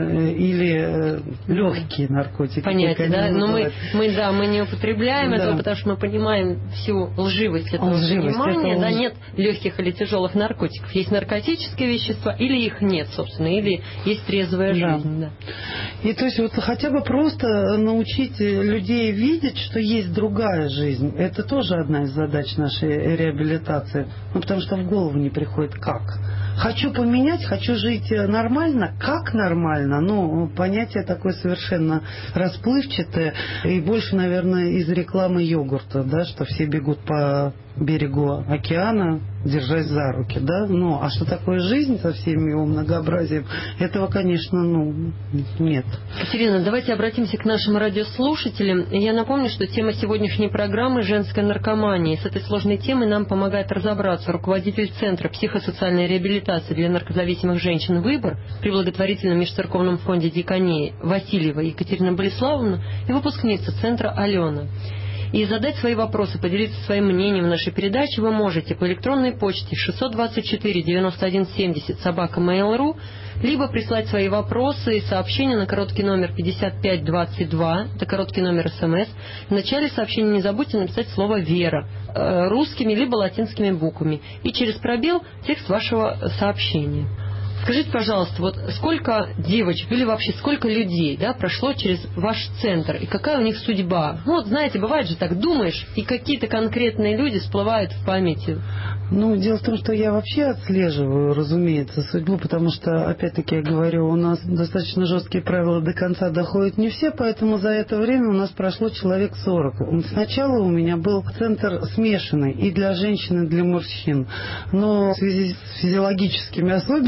или легкие наркотики.
Понятие, да? Но мы не употребляем этого, потому что мы понимаем всю лживость этого понимания. Да, нет легких или тяжелых наркотиков. Есть наркотические вещества, или их нет, собственно, или есть трезвая жизнь. Да.
И то есть вот хотя бы просто научить людей видеть, что есть другая жизнь. Это тоже одна из задач нашей реабилитации. Ну, потому что в голову не приходит как. Хочу поменять, хочу жить нормально. Как нормально? Ну, понятие такое совершенно расплывчатое. И больше, наверное, из рекламы йогурта, да, что все бегут по берегу океана, держась за руки, да? Ну, а что такое жизнь со всем его многообразием? Этого, конечно, нет.
Катерина, давайте обратимся к нашим радиослушателям. Я напомню, что тема сегодняшней программы – женская наркомания. С этой сложной темой нам помогает разобраться руководитель Центра психосоциальной реабилитации для наркозависимых женщин «Выбор» при благотворительном межцерковном фонде «Диаконии» Васильева Екатерина Бориславовна и выпускница Центра Алена. И задать свои вопросы, поделиться своим мнением в нашей передаче вы можете по электронной почте 624-9170 либо прислать свои вопросы и сообщения на короткий номер 5522, это короткий номер СМС. В начале сообщения не забудьте написать слово «Вера» русскими либо латинскими буквами и через пробел текст вашего сообщения. Скажите, пожалуйста, вот сколько девочек или вообще сколько людей, да, прошло через ваш центр и какая у них судьба? Ну, вот знаете, бывает же так, думаешь, и какие-то конкретные люди всплывают в памяти.
Ну, дело в том, что я вообще отслеживаю, разумеется, судьбу, потому что, опять-таки, я говорю, у нас достаточно жесткие правила, до конца доходят не все, поэтому за это время у нас прошло человек 40. Сначала у меня был центр смешанный и для женщин, и для мужчин, но в связи с физиологическими особенностями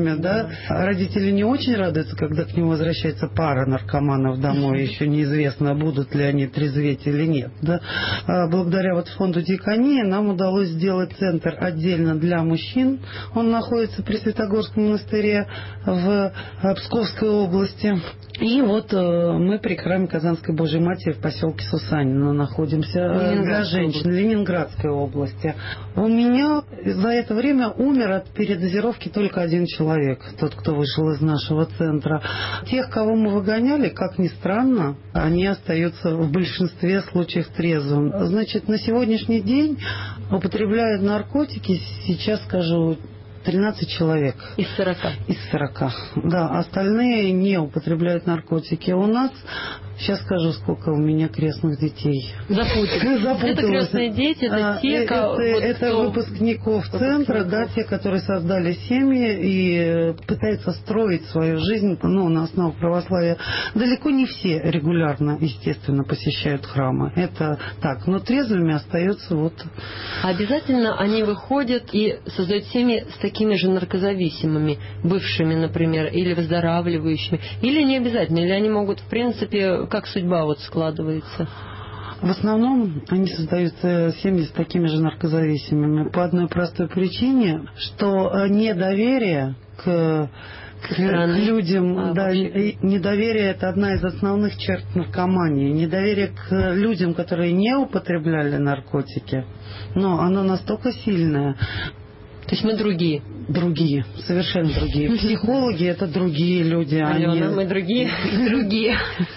время, да. Родители не очень радуются, когда к нему возвращается пара наркоманов домой, еще неизвестно, будут ли они трезветь или нет, да. Благодаря вот фонду «Диакония» нам удалось сделать центр отдельно для мужчин. Он находится при Святогорском монастыре в Псковской области. И вот мы при храме Казанской Божьей Матери в поселке Сусанино находимся для женщин Ленинградской области. У меня за это время умер от передозировки только один человек, тот, кто вышел из нашего центра. Тех, кого мы выгоняли, как ни странно, они остаются в большинстве случаев трезвым. Значит, на сегодняшний день употребляют наркотики, сейчас скажу, 13 человек.
Из 40?
Из 40, да. Остальные не употребляют наркотики. У нас, сейчас скажу, сколько у меня крестных детей.
Запутались. Это крестные дети, это те,
это выпускников центра, да, те, которые создали семьи и пытаются строить свою жизнь, на основе православия. Далеко не все регулярно, естественно, посещают храмы. Это так. Но трезвыми остаются вот.
Обязательно они выходят и создают семьи с такими же наркозависимыми, бывшими, например, или выздоравливающими, или не обязательно, или они могут, в принципе, как судьба вот складывается?
В основном они создают семьи с такими же наркозависимыми по одной простой причине, что недоверие к людям, да, недоверие — это одна из основных черт наркомании. Недоверие к людям, которые не употребляли наркотики, но оно настолько сильное.
То есть мы другие?
Другие, совершенно другие. Психологи — это другие люди.
Алена, мы другие? Другие.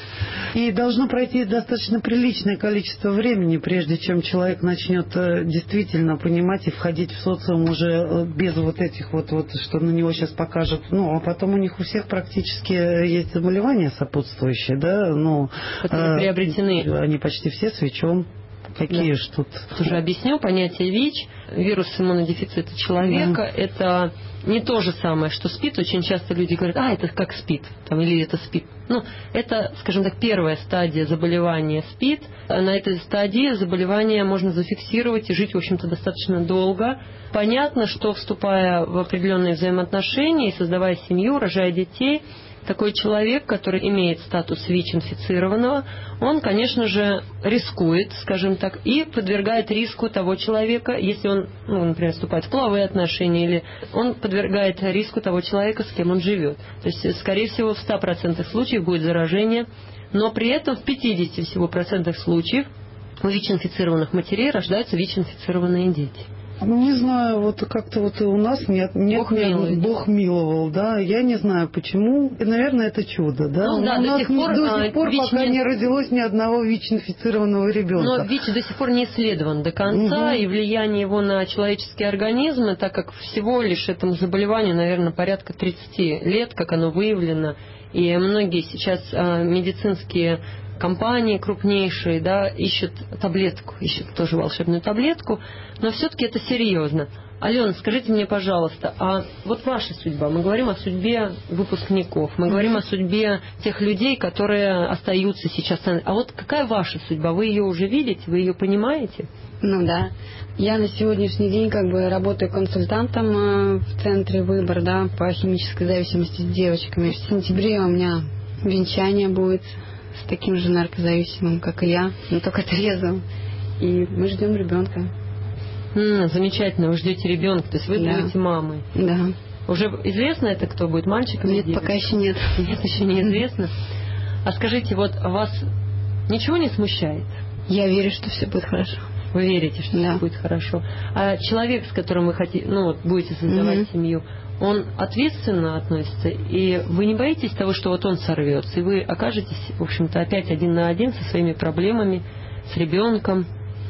И должно пройти достаточно приличное количество времени, прежде чем человек начнет действительно понимать и входить в социум уже без вот этих вот что на него сейчас покажут. А потом у них у всех практически есть заболевания сопутствующие, да,
которые приобретены.
Они почти все с ВИЧом. Какие ж тут?
Уже объясню. Понятие ВИЧ, вирус иммунодефицита человека, это не то же самое, что СПИД. Очень часто люди говорят, это как СПИД, или это СПИД. Это, скажем так, первая стадия заболевания СПИД. На этой стадии заболевания можно зафиксировать и жить, в общем-то, достаточно долго. Понятно, что, вступая в определенные взаимоотношения и создавая семью, рожая детей, такой человек, который имеет статус ВИЧ-инфицированного, он, конечно же, рискует, скажем так, и подвергает риску того человека, если он, например, вступает в половые отношения, или он подвергает риску того человека, с кем он живет. То есть, скорее всего, в 100% случаев будет заражение, но при этом в 50% всего процентах случаев у ВИЧ-инфицированных матерей рождаются ВИЧ-инфицированные дети.
Не знаю, как-то и у нас нет. Бог миловал, да. Я не знаю, почему. И, наверное, это чудо, да.
У нас до сих пор
пока не родилось ни одного ВИЧ-инфицированного ребенка.
Но ВИЧ до сих пор не исследован до конца, и влияние его на человеческие организмы, так как всего лишь этому заболеванию, наверное, порядка 30 лет, как оно выявлено. И многие сейчас медицинские компании крупнейшие, да, ищут таблетку, ищут тоже волшебную таблетку, но все-таки это серьезно. Алена, скажите мне, пожалуйста, а вот ваша судьба, мы говорим о судьбе выпускников, мы говорим о судьбе тех людей, которые остаются сейчас, а вот какая ваша судьба? Вы ее уже видите, вы ее понимаете?
Да. Я на сегодняшний день работаю консультантом в центре «Выбор», да, по химической зависимости с девочками. В сентябре у меня венчание будет с таким же наркозависимым, как и я, но только трезвым. И мы ждем ребенка.
Замечательно, вы ждете ребенка, то есть вы будете мамой.
Да.
Уже известно это, кто будет, мальчик или девочка?
Нет, пока еще нет.
Нет, еще неизвестно. А скажите, вот вас ничего не смущает?
Я верю, что все будет хорошо.
Вы верите, что все будет хорошо. А человек, с которым вы хотите, будете создавать семью, он ответственно относится, и вы не боитесь того, что вот он сорвется, и вы окажетесь, в общем-то, опять один на один со своими проблемами, с ребенком?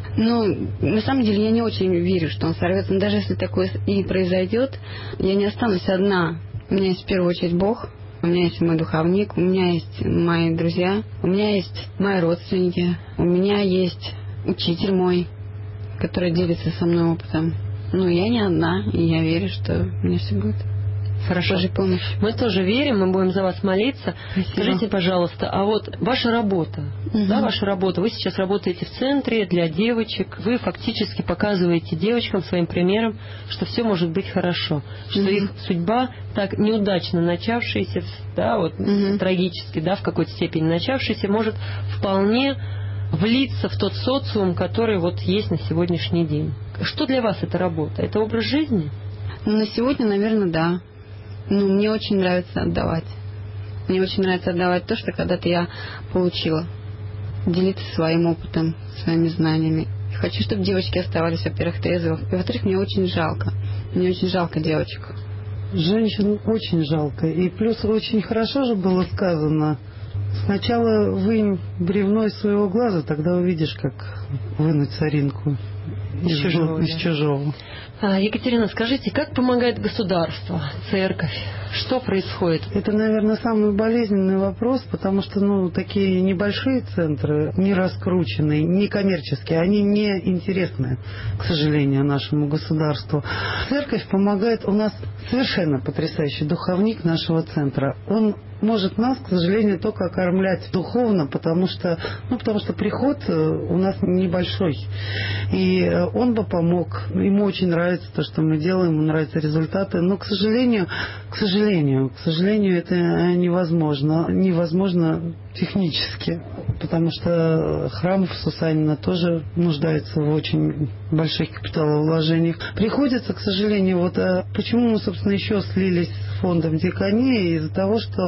На самом деле я не очень верю, что он сорвется, но даже если такое и произойдет, я не останусь одна. У меня есть в первую очередь Бог, у меня есть мой духовник, у меня есть мои друзья, у меня есть мои родственники, у меня есть учитель мой, который делится со мной опытом. Я не одна, и я верю, что у меня все будет.
Хорошо.
Божьей помощи.
Мы тоже верим, мы будем за вас молиться.
Спасибо.
Скажите, пожалуйста, а вот ваша работа, да, ваша работа, вы сейчас работаете в центре для девочек, вы фактически показываете девочкам своим примером, что все может быть хорошо, что их судьба, так неудачно начавшаяся, да, вот трагически, да, в какой-то степени начавшаяся, может вполне влиться в тот социум, который вот есть на сегодняшний день. Что для вас это работа? Это образ жизни?
На сегодня, наверное, да. Мне очень нравится отдавать. Мне очень нравится отдавать то, что когда-то я получила. Делиться своим опытом, своими знаниями. И хочу, чтобы девочки оставались, во-первых, трезвых. И, во-вторых, мне очень жалко. Мне очень жалко девочек.
Женщин очень жалко. И плюс очень хорошо же было сказано: сначала вынь бревно из своего глаза, тогда увидишь, как вынуть соринку из чужого.
Екатерина, скажите, как помогает государство, церковь? Что происходит?
Это, наверное, самый болезненный вопрос, потому что, такие небольшие центры, не раскрученные, не коммерческие, они не интересны, к сожалению, нашему государству. Церковь помогает. У нас совершенно потрясающий духовник нашего центра. Он может нас, к сожалению, только окормлять духовно, потому что приход у нас небольшой. И он бы помог. Ему очень нравится то, что мы делаем, ему нравятся результаты. Но, к сожалению, это невозможно. Невозможно технически, потому что храм в Сусанина тоже нуждается в очень больших капиталовложениях. Приходится, к сожалению, почему мы, собственно, еще слились с фондом Диаконии, из-за того, что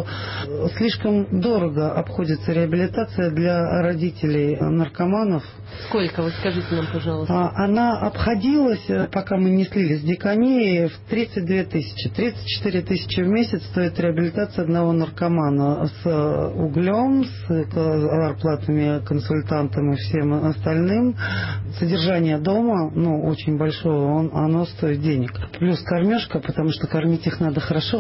слишком дорого обходится реабилитация для родителей наркоманов.
Сколько? Вы скажите нам, пожалуйста.
Она обходилась, пока мы не слились с Диаконией, в 32 тысячи. 34 тысячи в месяц стоит реабилитация одного наркомана с углем, с зарплатами консультантам и всем остальным. Содержание дома, очень большое, оно стоит денег. Плюс кормежка, потому что кормить их надо хорошо.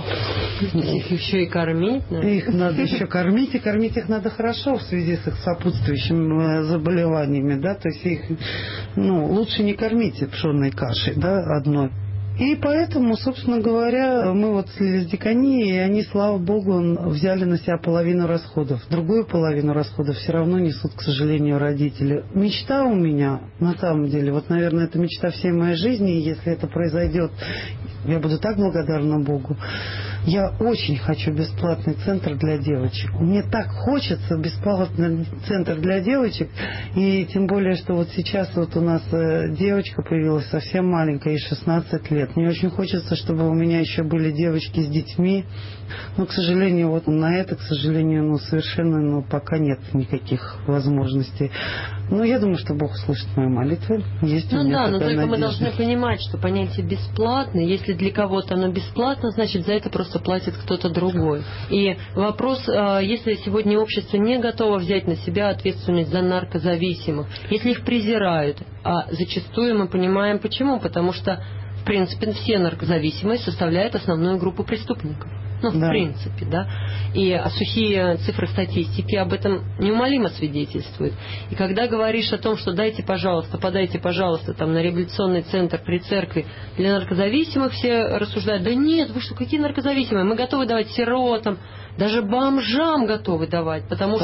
Их еще и кормить надо.
Их надо еще кормить, и кормить их надо хорошо в связи с их сопутствующими заболеваниями, да, то есть их, лучше не кормите пшенной кашей, да, одной. И поэтому, собственно говоря, мы слились с Диаконией, и они, слава богу, взяли на себя половину расходов. Другую половину расходов все равно несут, к сожалению, родители. Мечта у меня, на самом деле, наверное, это мечта всей моей жизни, и если это произойдет, я буду так благодарна Богу. Я очень хочу бесплатный центр для девочек. Мне так хочется бесплатный центр для девочек. И тем более, что сейчас у нас девочка появилась совсем маленькая, ей 16 лет. Мне очень хочется, чтобы у меня еще были девочки с детьми. Но, к сожалению, на это, к сожалению, совершенно пока нет никаких возможностей. Но я думаю, что Бог услышит мои молитвы. Есть у меня
но только
надежда.
мы должны понимать, что понятие бесплатно, если для кого-то оно бесплатно, значит за это просто платит кто-то другой. И вопрос, если сегодня общество не готово взять на себя ответственность за наркозависимых, если их презирают, а зачастую мы понимаем почему, потому что в принципе все наркозависимые составляют основную группу преступников. В принципе, да. И сухие цифры статистики об этом неумолимо свидетельствуют. И когда говоришь о том, что подайте, пожалуйста, на реабилитационный центр при церкви для наркозависимых, все рассуждают: да нет, вы что, какие наркозависимые? Мы готовы давать сиротам, даже бомжам готовы давать, потому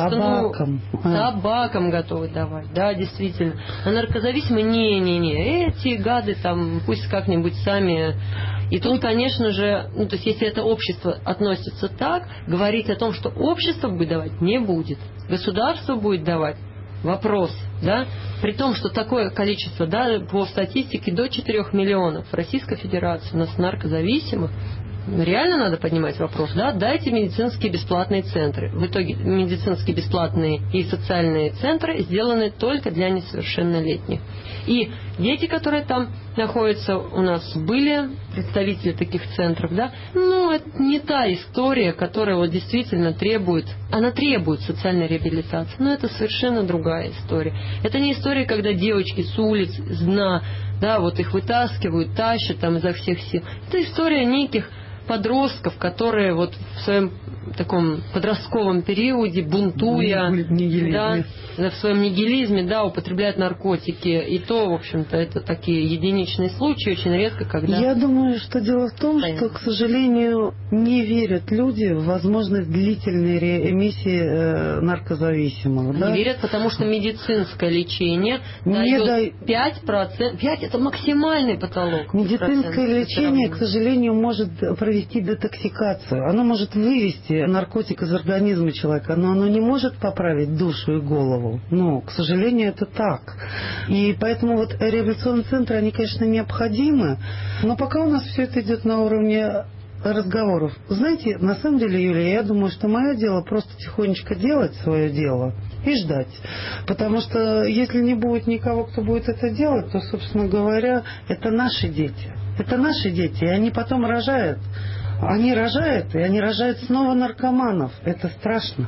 собакам готовы давать, да, действительно. А наркозависимые, не, эти гады пусть как-нибудь сами. И тут, конечно же, то есть если это общество относится так, говорить о том, что общество будет давать, не будет. Государство будет давать. Вопрос, да, при том, что такое количество, да, по статистике до 4 миллионов в Российской Федерации у нас наркозависимых. Реально надо поднимать вопрос, да, дайте медицинские бесплатные центры. В итоге медицинские бесплатные и социальные центры сделаны только для несовершеннолетних. И дети, которые там находятся, у нас были представители таких центров, да, это не та история, которая действительно требует социальной реабилитации, но это совершенно другая история. Это не история, когда девочки с улиц, с дна, да, их вытаскивают, тащат изо всех сил. Это история неких подростков, которые в своем таком подростковом периоде, бунтуя, да, в своем нигилизме, да, употребляют наркотики. И то, в общем-то, это такие единичные случаи, очень редко, когда...
Я думаю, что дело в том, что, к сожалению, не верят люди в возможность длительной реэмиссии наркозависимых. Да?
Не верят, потому что медицинское лечение дает 5%. 5% это максимальный потолок.
Медицинское лечение, к сожалению, может провести детоксикацию. Оно может вывести наркотик из организма человека, но оно не может поправить душу и голову. Ну, к сожалению, это так. И поэтому вот реабилитационные центры, они, конечно, необходимы, но пока у нас все это идет на уровне разговоров. Знаете, на самом деле, Юлия, я думаю, что мое дело просто тихонечко делать свое дело и ждать. Потому что если не будет никого, кто будет это делать, то, собственно говоря, это наши дети. Это наши дети, и они потом рожают. Они рожают, и они рожают снова наркоманов. Это страшно.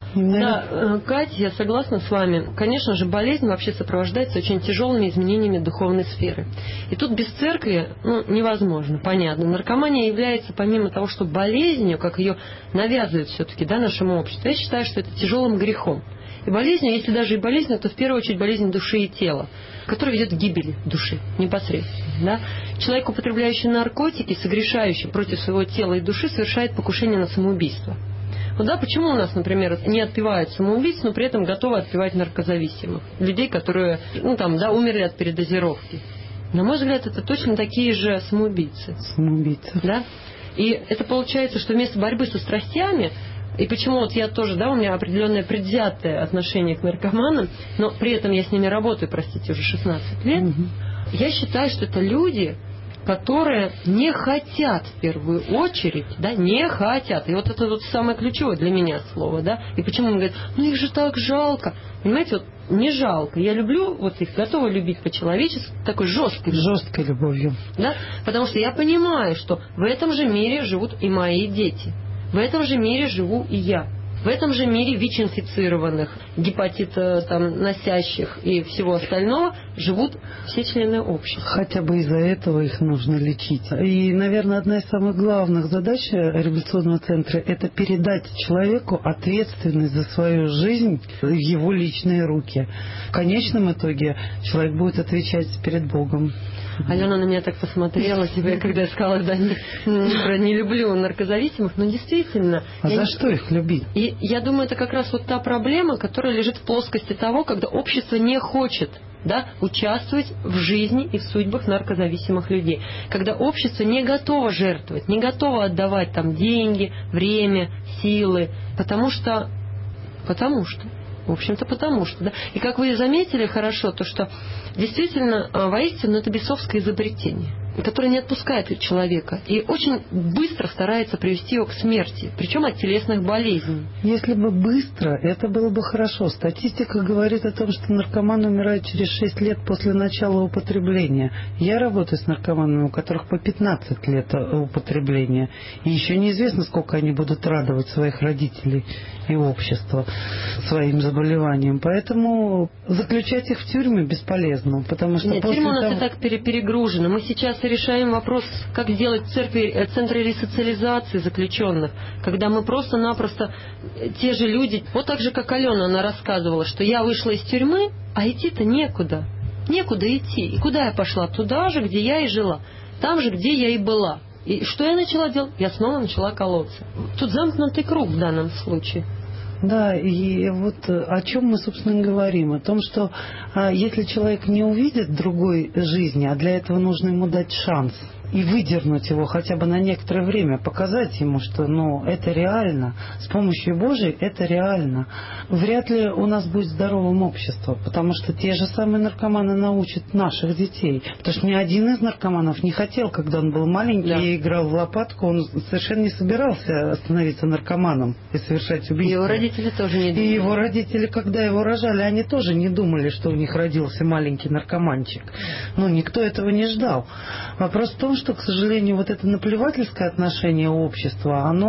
Да, Катя, я согласна с вами. Конечно же, болезнь вообще сопровождается очень тяжелыми изменениями духовной сферы. И тут без церкви невозможно, понятно. Наркомания является, помимо того, что болезнью, как ее навязывают все-таки нашему обществу, я считаю, что это тяжелым грехом. И болезнью, если даже и болезнь, то в первую очередь болезнь души и тела, которая ведет к гибели души непосредственно. Да? Человек, употребляющий наркотики, согрешающий против своего тела и души, совершает покушение на самоубийство. Ну да, почему у нас, например, не отпевают самоубийц, но при этом готовы отпевать наркозависимых? Людей, которые, умерли от передозировки. На мой взгляд, это точно такие же самоубийцы. Да? И это получается, что вместо борьбы со страстями, и почему вот я тоже, у меня определенное предвзятое отношение к наркоманам, но при этом я с ними работаю, простите, уже 16 лет, я считаю, что это люди, которые не хотят в первую очередь, не хотят. И вот это вот самое ключевое для меня слово, И почему он говорит, их же так жалко. Понимаете, не жалко. Я люблю их, готова любить по-человечески, такой жесткой
любовью.
Да? Потому что я понимаю, что в этом же мире живут и мои дети. В этом же мире живу и я. В этом же мире ВИЧ-инфицированных, гепатита носящих и всего остального живут все члены общества.
Хотя бы из-за этого их нужно лечить. И, наверное, одна из самых главных задач реабилитационного центра – это передать человеку ответственность за свою жизнь в его личные руки. В конечном итоге человек будет отвечать перед Богом.
Алена на меня так посмотрела, когда я сказала, не люблю наркозависимых, но действительно...
За что их любить?
И я думаю, это как раз вот та проблема, которая лежит в плоскости того, когда общество не хочет участвовать в жизни и в судьбах наркозависимых людей. Когда общество не готово жертвовать, не готово отдавать деньги, время, силы, потому что. В общем-то, потому что. И как вы заметили хорошо, то что действительно, воистину, это бесовское изобретение, которое не отпускает человека и очень быстро старается привести его к смерти, причем от телесных болезней.
Если бы быстро, это было бы хорошо. Статистика говорит о том, что наркоман умирает через 6 лет после начала употребления. Я работаю с наркоманами, у которых по 15 лет употребления. И еще неизвестно, сколько они будут радовать своих родителей и общества своим заболеванием. Поэтому заключать их в тюрьме бесполезно. Потому что
тюрьма у нас и так перегружена. Мы сейчас решаем вопрос, как сделать центры ресоциализации заключенных, когда мы просто-напросто те же люди, вот так же, как Алена, она рассказывала, что я вышла из тюрьмы, а идти-то некуда. Некуда идти. И куда я пошла? Туда же, где я и жила. Там же, где я и была. И что я начала делать? Я снова начала колоться. Тут замкнутый круг в данном случае.
Да, и вот о чем мы, собственно, говорим. О том, что если человек не увидит другой жизни, а для этого нужно ему дать шанс и выдернуть его хотя бы на некоторое время, показать ему, что это реально, с помощью Божией это реально. Вряд ли у нас будет здоровым общество, потому что те же самые наркоманы научат наших детей. Потому что ни один из наркоманов не хотел, когда он был маленький и играл в лопатку, он совершенно не собирался становиться наркоманом и совершать убийство.
Его родители тоже не думали.
И его родители, когда его рожали, они тоже не думали, что у них родился маленький наркоманчик. Никто этого не ждал. Вопрос в том, что, к сожалению, вот это наплевательское отношение общества, оно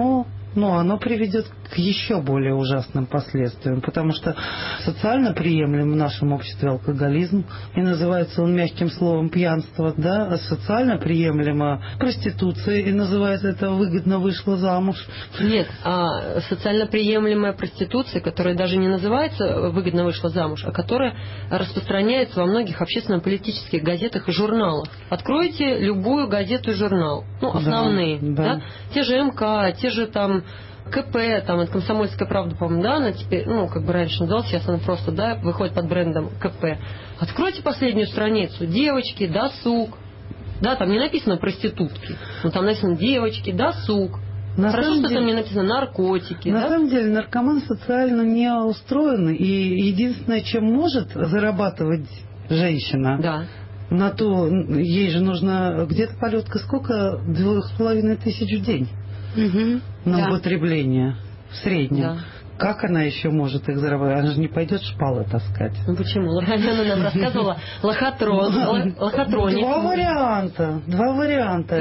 но оно приведет к еще более ужасным последствиям, потому что социально приемлем в нашем обществе алкоголизм, и называется он мягким словом пьянство, да, а социально приемлема проституция, и называется это выгодно вышла замуж.
Нет, а социально приемлемая проституция, которая даже не называется выгодно вышла замуж, а которая распространяется во многих общественно-политических газетах и журналах. Откройте любую газету и журнал, ну, основные, да. Те же МК, те же там КП, там, это «Комсомольская правда», по-моему, да, она теперь, ну, как бы раньше называлась, сейчас она просто, да, выходит под брендом КП. Откройте последнюю страницу, девочки, досуг, да, там не написано проститутки, но там написано девочки, досуг. Хорошо, что там не написано наркотики.
На
да?
самом деле наркоман социально не устроен, и единственное, чем может зарабатывать женщина,
да.
на то, ей же нужно где-то полетка сколько? 2500 в день на употребление в среднем. Да. Как она еще может их зарабатывать? Она же не пойдет шпалы таскать.
Ну почему? Она нам рассказывала лохотроник.
Два варианта.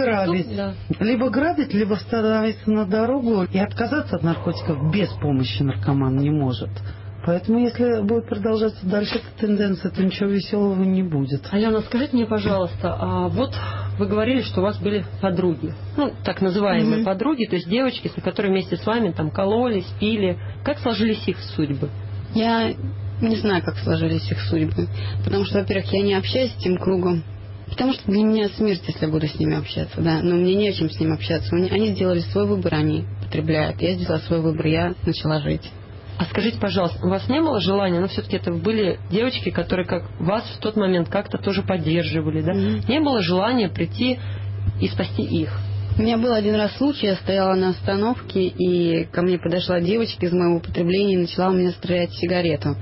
Либо грабить, либо становиться на дорогу. И отказаться от наркотиков без помощи наркомана не может. Поэтому, если будет продолжаться дальше эта тенденция, то ничего веселого не будет.
Алена, скажите мне, пожалуйста, а вот вы говорили, что у вас были подруги, ну, так называемые подруги, то есть девочки, с которыми вместе с вами там кололись, пили. Как сложились их судьбы?
Я не знаю, как сложились их судьбы. Потому что, во-первых, я не общаюсь с тем кругом. Потому что для меня смерть, если я буду с ними общаться, да. Но мне не о чем с ними общаться. Они сделали свой выбор, они потребляют. Я сделала свой выбор, я начала жить.
А скажите, пожалуйста, у вас не было желания, ну, все-таки это были девочки, которые как вас в тот момент как-то тоже поддерживали, да? Не было желания прийти и спасти их?
У меня был один раз случай, я стояла на остановке, и ко мне подошла девочка из моего употребления и начала у меня стрелять в сигарету.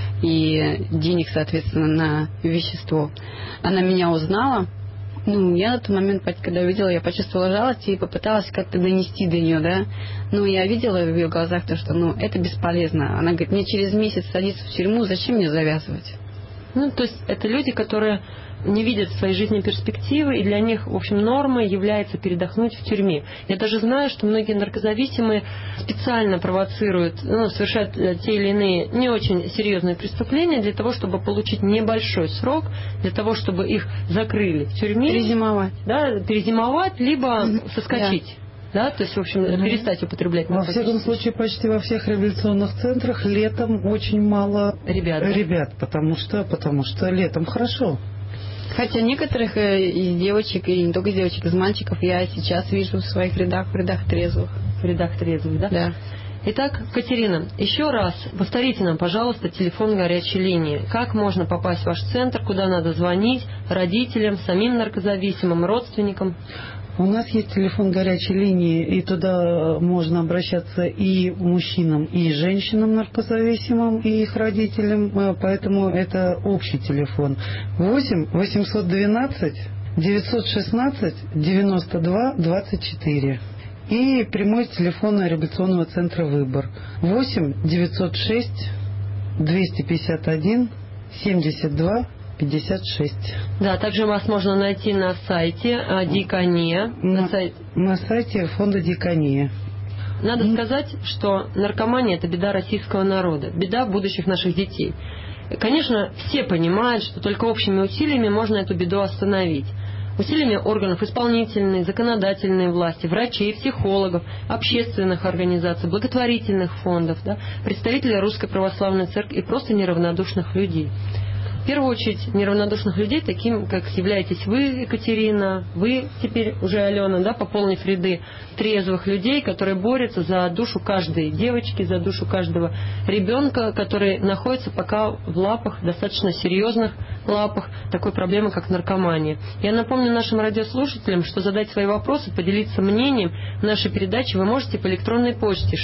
И денег, соответственно, на вещество. Она меня узнала. Ну, я на тот момент, когда увидела, я почувствовала жалость и попыталась как-то донести до нее, да. Но я видела в ее глазах то, что, ну, это бесполезно. Она говорит, мне через месяц садиться в тюрьму, зачем мне завязывать?
Ну, то есть это люди, которые не видят в своей жизни перспективы, и для них, в общем, нормой является передохнуть в тюрьме. Я даже знаю, что многие наркозависимые специально провоцируют, ну, совершают те или иные не очень серьезные преступления для того, чтобы получить небольшой срок, для того, чтобы их закрыли в тюрьме.
Перезимовать.
Да, перезимовать, либо соскочить. Да, то есть, в общем, перестать употреблять наркотики.
Во всяком случае, почти во всех реабилитационных центрах летом очень мало ребят, потому что летом хорошо.
Хотя некоторых из девочек, и не только из девочек, из мальчиков я сейчас вижу в своих рядах, в рядах трезвых.
В рядах трезвых, да?
Да.
Итак, Катерина, еще раз повторите нам, пожалуйста, телефон горячей линии. Как можно попасть в ваш центр, куда надо звонить родителям, самим наркозависимым, родственникам?
У нас есть телефон горячей линии, и туда можно обращаться и мужчинам, и женщинам наркозависимым, и их родителям, поэтому это общий телефон. 8 812 916 92 24. И прямой телефон реабилитационного центра «Выбор». 8 906 251 72 56.
Да, также вас можно найти на сайте Дикания.
На сайте фонда Дикания.
Надо сказать, что наркомания – это беда российского народа, беда будущих наших детей. Конечно, все понимают, что только общими усилиями можно эту беду остановить. Усилиями органов исполнительной, законодательной власти, врачей, психологов, общественных организаций, благотворительных фондов, да, представителей Русской Православной Церкви и просто неравнодушных людей. В первую очередь неравнодушных людей, таким как являетесь вы, Екатерина, вы теперь уже, Алена, да, пополнив ряды трезвых людей, которые борются за душу каждой девочки, за душу каждого ребенка, который находится пока в лапах, достаточно серьезных лапах такой проблемы, как наркомания. Я напомню нашим радиослушателям, что задать свои вопросы, поделиться мнением в нашей передаче вы можете по электронной почте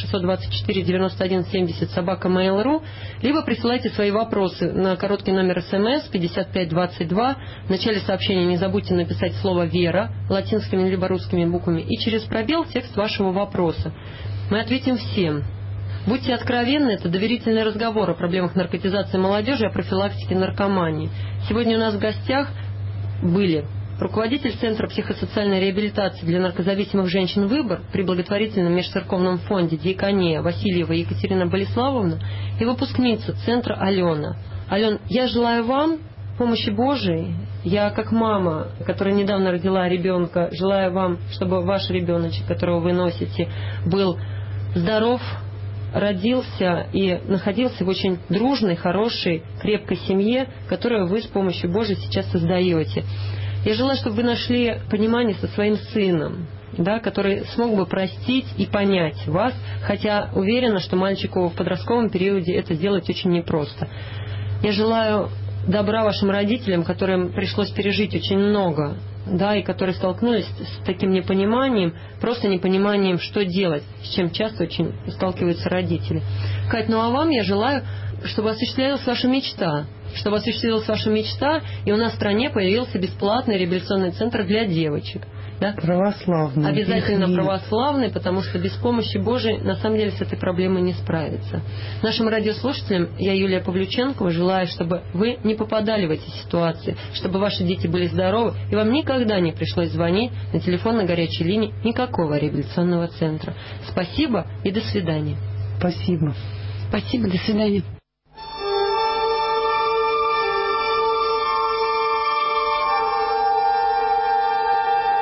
624-91-70 либо присылайте свои вопросы на короткий номер СМС 5522. В начале сообщения не забудьте написать слово «Вера» латинскими либо русскими буквами и через пробел текст вашего вопроса. Мы ответим всем. Будьте откровенны, это доверительный разговор о проблемах наркотизации молодежи и о профилактике наркомании. Сегодня у нас в гостях были руководитель Центра психосоциальной реабилитации для наркозависимых женщин «Выбор» при благотворительном межцерковном фонде «Диакония» Васильева Екатерина Болеславовна и выпускница Центра Алена. Ален, я желаю вам помощи Божией. Я, как мама, которая недавно родила ребенка, желаю вам, чтобы ваш ребеночек, которого вы носите, был здоров, родился и находился в очень дружной, хорошей, крепкой семье, которую вы с помощью Божией сейчас создаете. Я желаю, чтобы вы нашли понимание со своим сыном, да, который смог бы простить и понять вас, хотя уверена, что мальчику в подростковом периоде это сделать очень непросто. Я желаю добра вашим родителям, которым пришлось пережить очень много, да, и которые столкнулись с таким непониманием, просто непониманием, что делать, с чем часто очень сталкиваются родители. Кать, ну а вам я желаю, чтобы осуществлялась ваша мечта, и у нас в стране появился бесплатный реабилитационный центр для девочек. Да?
Православный.
Обязательно православный, потому что без помощи Божией на самом деле с этой проблемой не справиться. Нашим радиослушателям я, Юлия Павлюченкова, желаю, чтобы вы не попадали в эти ситуации, чтобы ваши дети были здоровы, и вам никогда не пришлось звонить на телефон на горячей линии никакого реабилитационного центра. Спасибо и до свидания.
Спасибо.
Спасибо, до свидания.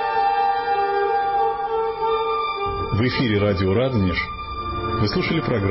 В эфире радио «Радонеж» вы слушали программу